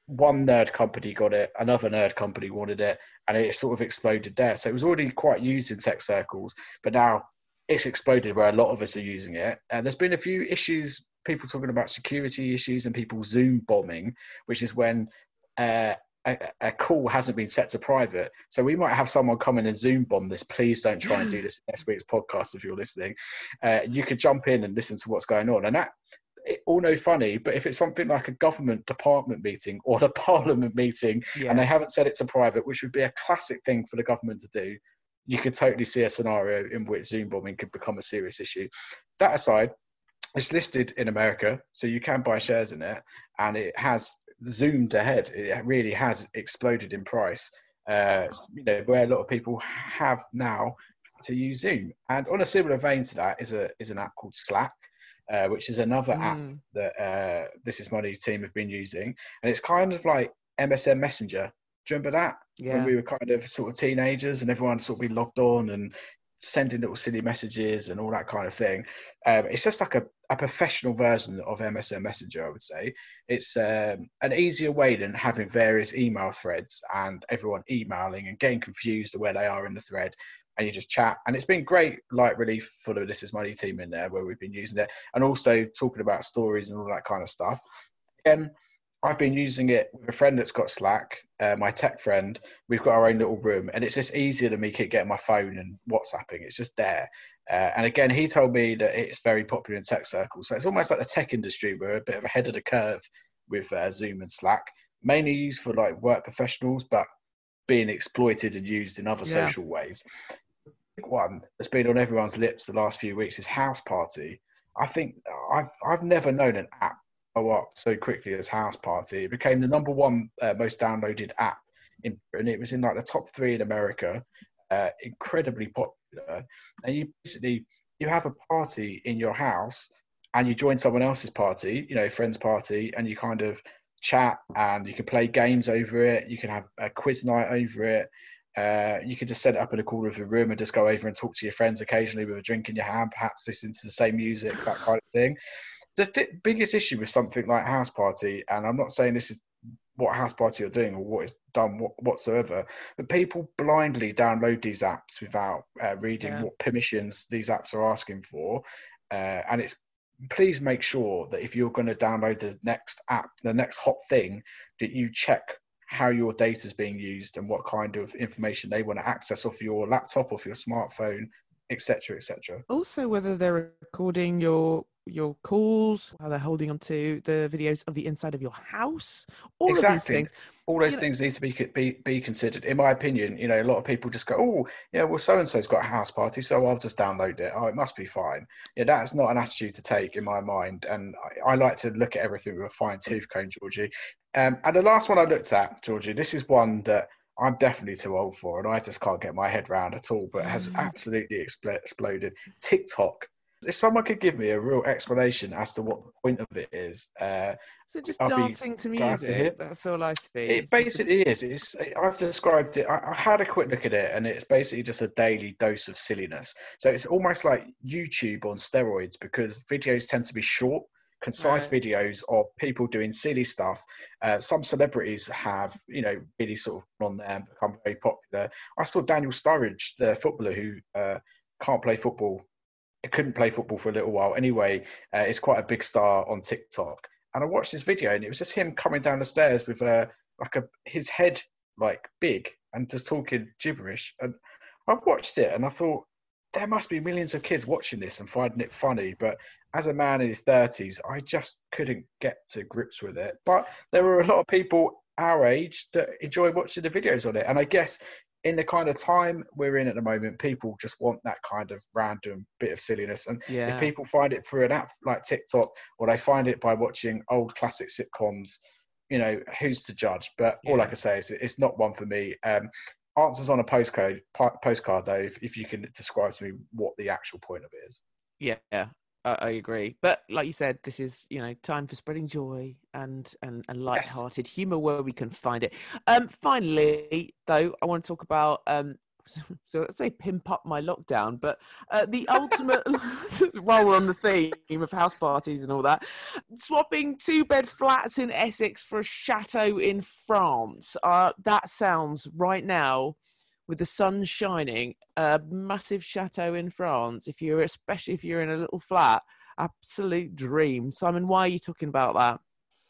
one nerd company got it, another nerd company wanted it, and it sort of exploded there. So it was already quite used in tech circles, but now it's exploded where a lot of us are using it. And there's been a few issues, people talking about security issues and people Zoom bombing, which is when uh, a, a call hasn't been set to private. So we might have someone come in and Zoom bomb this. Please don't try and do this next week's podcast if you're listening. Uh, you could jump in and listen to what's going on. And that, it, all no funny, but if it's something like a government department meeting or the parliament meeting, yeah. and they haven't set it to private, which would be a classic thing for the government to do, you could totally see a scenario in which Zoom bombing could become a serious issue. That aside, it's listed in America, so you can buy shares in it, and it has zoomed ahead. It really has exploded in price, uh, you know, where a lot of people have now to use Zoom. And on a similar vein to that is a is an app called Slack, uh, which is another mm. app that uh, This Is Money team have been using, and it's kind of like M S N Messenger. Do you remember that? Yeah. When we were kind of sort of teenagers and everyone sort of be logged on and sending little silly messages and all that kind of thing. Um, it's just like a, a professional version of M S N Messenger, I would say. It's um, an easier way than having various email threads and everyone emailing and getting confused of where they are in the thread. And you just chat. And it's been great light relief for the This Is Money team in there where we've been using it. And also talking about stories and all that kind of stuff. Again, I've been using it with a friend that's got Slack, uh, my tech friend. We've got our own little room, and it's just easier than me keep getting my phone and WhatsApping. It's just there. Uh, and again, he told me that it's very popular in tech circles. So it's almost like the tech industry. We're a bit of ahead of the curve with uh, Zoom and Slack, mainly used for like work professionals, but being exploited and used in other yeah. social ways. The big one that's been on everyone's lips the last few weeks is House Party. I think I've I've never known an app up so quickly as House Party. It became the number one uh, most downloaded app in Britain. It was in like the top three in America, uh, incredibly popular. And you basically, you have a party in your house and you join someone else's party, you know, friend's party, and you kind of chat and you can play games over it. You can have a quiz night over it. Uh, you can just set it up in a corner of the room and just go over and talk to your friends occasionally with a drink in your hand, perhaps listen to the same music, that kind of thing. The th- biggest issue with something like House Party, and I'm not saying this is what House Party are doing or what is done whatsoever, but people blindly download these apps without uh, reading yeah. what permissions these apps are asking for. Uh, and it's please make sure that if you're going to download the next app, the next hot thing, that you check how your data is being used and what kind of information they want to access off your laptop, off your smartphone, et cetera, et cetera. Also, whether they're recording your your calls, how they're holding on to the videos of the inside of your house, all exactly. of these things. All those you things know. need to be, be be considered. In my opinion, you know, a lot of people just go, oh, yeah, well, so-and-so's got a house party, so I'll just download it. Oh, it must be fine. Yeah, that's not an attitude to take in my mind. And I, I like to look at everything with a fine-tooth comb, Georgie. Um, and the last one I looked at, Georgie, this is one that I'm definitely too old for, and I just can't get my head around at all, but it has absolutely expl- exploded. TikTok. If someone could give me a real explanation as to what the point of it is, uh, so just I'll dancing to music. To that's all I see. It basically is. It's. I've described it. I, I had a quick look at it, and it's basically just a daily dose of silliness. So it's almost like YouTube on steroids because videos tend to be short, concise right. videos of people doing silly stuff. Uh, some celebrities have, you know, really sort of on there and become very popular. I saw Daniel Sturridge, the footballer who uh, can't play football. Couldn't play football for a little while. Anyway, uh, it's quite a big star on TikTok. And I watched this video, and it was just him coming down the stairs with a like a his head like big and just talking gibberish. And I watched it, and I thought there must be millions of kids watching this and finding it funny. But as a man in his thirties, I just couldn't get to grips with it. But there were a lot of people our age that enjoy watching the videos on it, and I guess in the kind of time we're in at the moment, people just want that kind of random bit of silliness. And yeah. if people find it through an app like TikTok, or they find it by watching old classic sitcoms, you know, who's to judge? But yeah. all I can say is it's not one for me. Um, answers on a postcode, postcard, though, if, if you can describe to me what the actual point of it is. Yeah, I, I agree. But like you said, this is, you know, time for spreading joy and and, and light-hearted yes. humour where we can find it. Um, finally, though, I want to talk about um, so let's say pimp up my lockdown, but uh, the ultimate, while we're on the theme of house parties and all that, swapping two-bed flats in Essex for a chateau in France. Uh, that sounds right now, with the sun shining, a massive chateau in France, if you're, especially if you're in a little flat, absolute dream. Simon, why are you talking about that?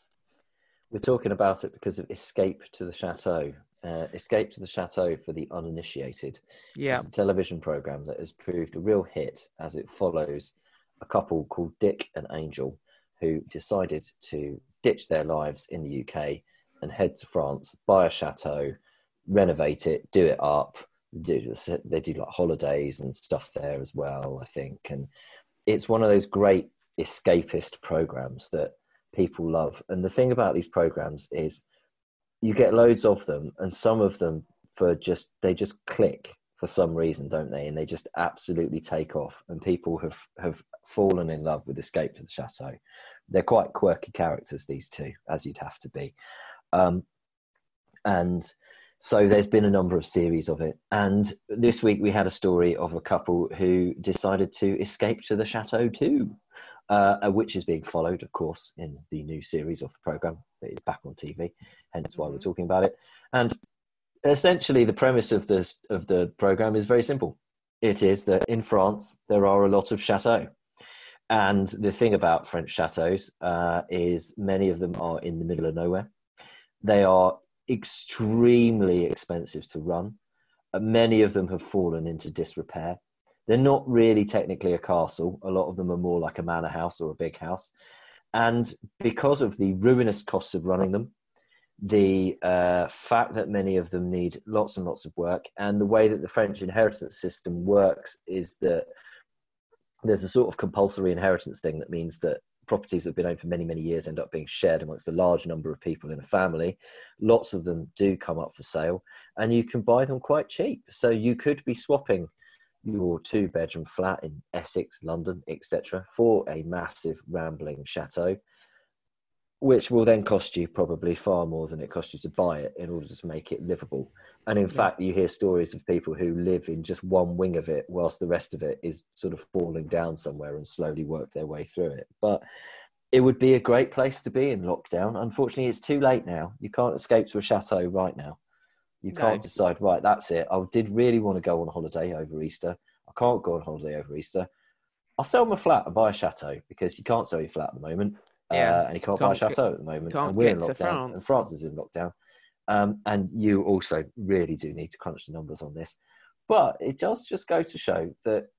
We're talking about it because of Escape to the Chateau. Uh, Escape to the Chateau for the uninitiated. Yeah. It's a television program that has proved a real hit as it follows a couple called Dick and Angel who decided to ditch their lives in the U K and head to France, buy a chateau, renovate it, do it up. Do, they do like holidays and stuff there as well, I think. And it's one of those great escapist programs that people love. And the thing about these programs is you get loads of them, and some of them for just, they just click for some reason, don't they? And they just absolutely take off, and people have, have fallen in love with Escape to the Chateau. They're quite quirky characters, these two, as you'd have to be. Um, and so there's been a number of series of it. And this week we had a story of a couple who decided to escape to the chateau too, uh, which is being followed, of course, in the new series of the programme that is back on T V, hence why we're talking about it. And essentially the premise of this of the programme is very simple. It is that in France there are a lot of chateaux. And the thing about French chateaux uh, is many of them are in the middle of nowhere. They are extremely expensive to run. Uh, many of them have fallen into disrepair. They're not really technically a castle. A lot of them are more like a manor house or a big house. And because of the ruinous costs of running them, the uh, fact that many of them need lots and lots of work, and the way that the French inheritance system works is that there's a sort of compulsory inheritance thing that means that properties that have been owned for many, many years end up being shared amongst a large number of people in a family. Lots of them do come up for sale, and you can buy them quite cheap. So you could be swapping your two-bedroom flat in Essex, London, et cetera for a massive rambling chateau, which will then cost you probably far more than it cost you to buy it in order to make it livable. And in yeah. fact, you hear stories of people who live in just one wing of it whilst the rest of it is sort of falling down somewhere and slowly work their way through it. But it would be a great place to be in lockdown. Unfortunately, it's too late now. You can't escape to a chateau right now. You can't no. decide, right, that's it. I did really want to go on holiday over Easter. I can't go on holiday over Easter. I'll sell my flat and buy a chateau, because you can't sell your flat at the moment. Yeah. Uh, and you can't, can't buy a chateau at the moment. Can't and we're get in lockdown. To France. And France is in lockdown. Um, and you also really do need to crunch the numbers on this. But it does just go to show that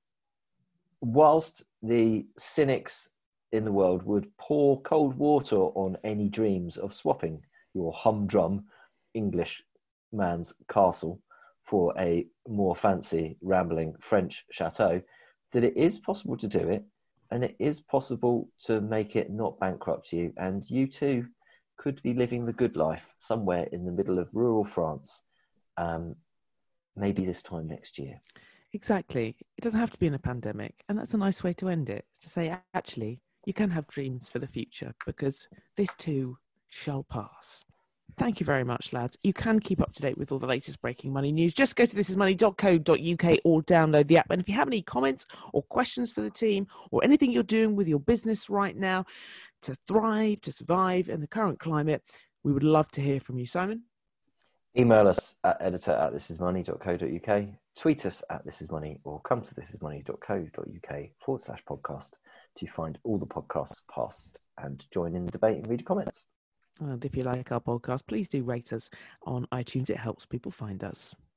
whilst the cynics in the world would pour cold water on any dreams of swapping your humdrum English man's castle for a more fancy, rambling French chateau, that it is possible to do it, and it is possible to make it not bankrupt you, and you too could be living the good life somewhere in the middle of rural France, um, maybe this time next year. Exactly. It doesn't have to be in a pandemic, and that's a nice way to end it, to say, actually, you can have dreams for the future, because this too shall pass. Thank you very much, lads. You can keep up to date with all the latest breaking money news. Just go to this is money dot co dot uk or download the app. And if you have any comments or questions for the team, or anything you're doing with your business right now to thrive, to survive in the current climate, we would love to hear from you. Simon? Email us at editor at this is money dot co dot uk, tweet us at thisismoney, or come to this is money dot co dot uk forward slash podcast to find all the podcasts past and join in the debate and read your comments. And if you like our podcast, please do rate us on iTunes. It helps people find us.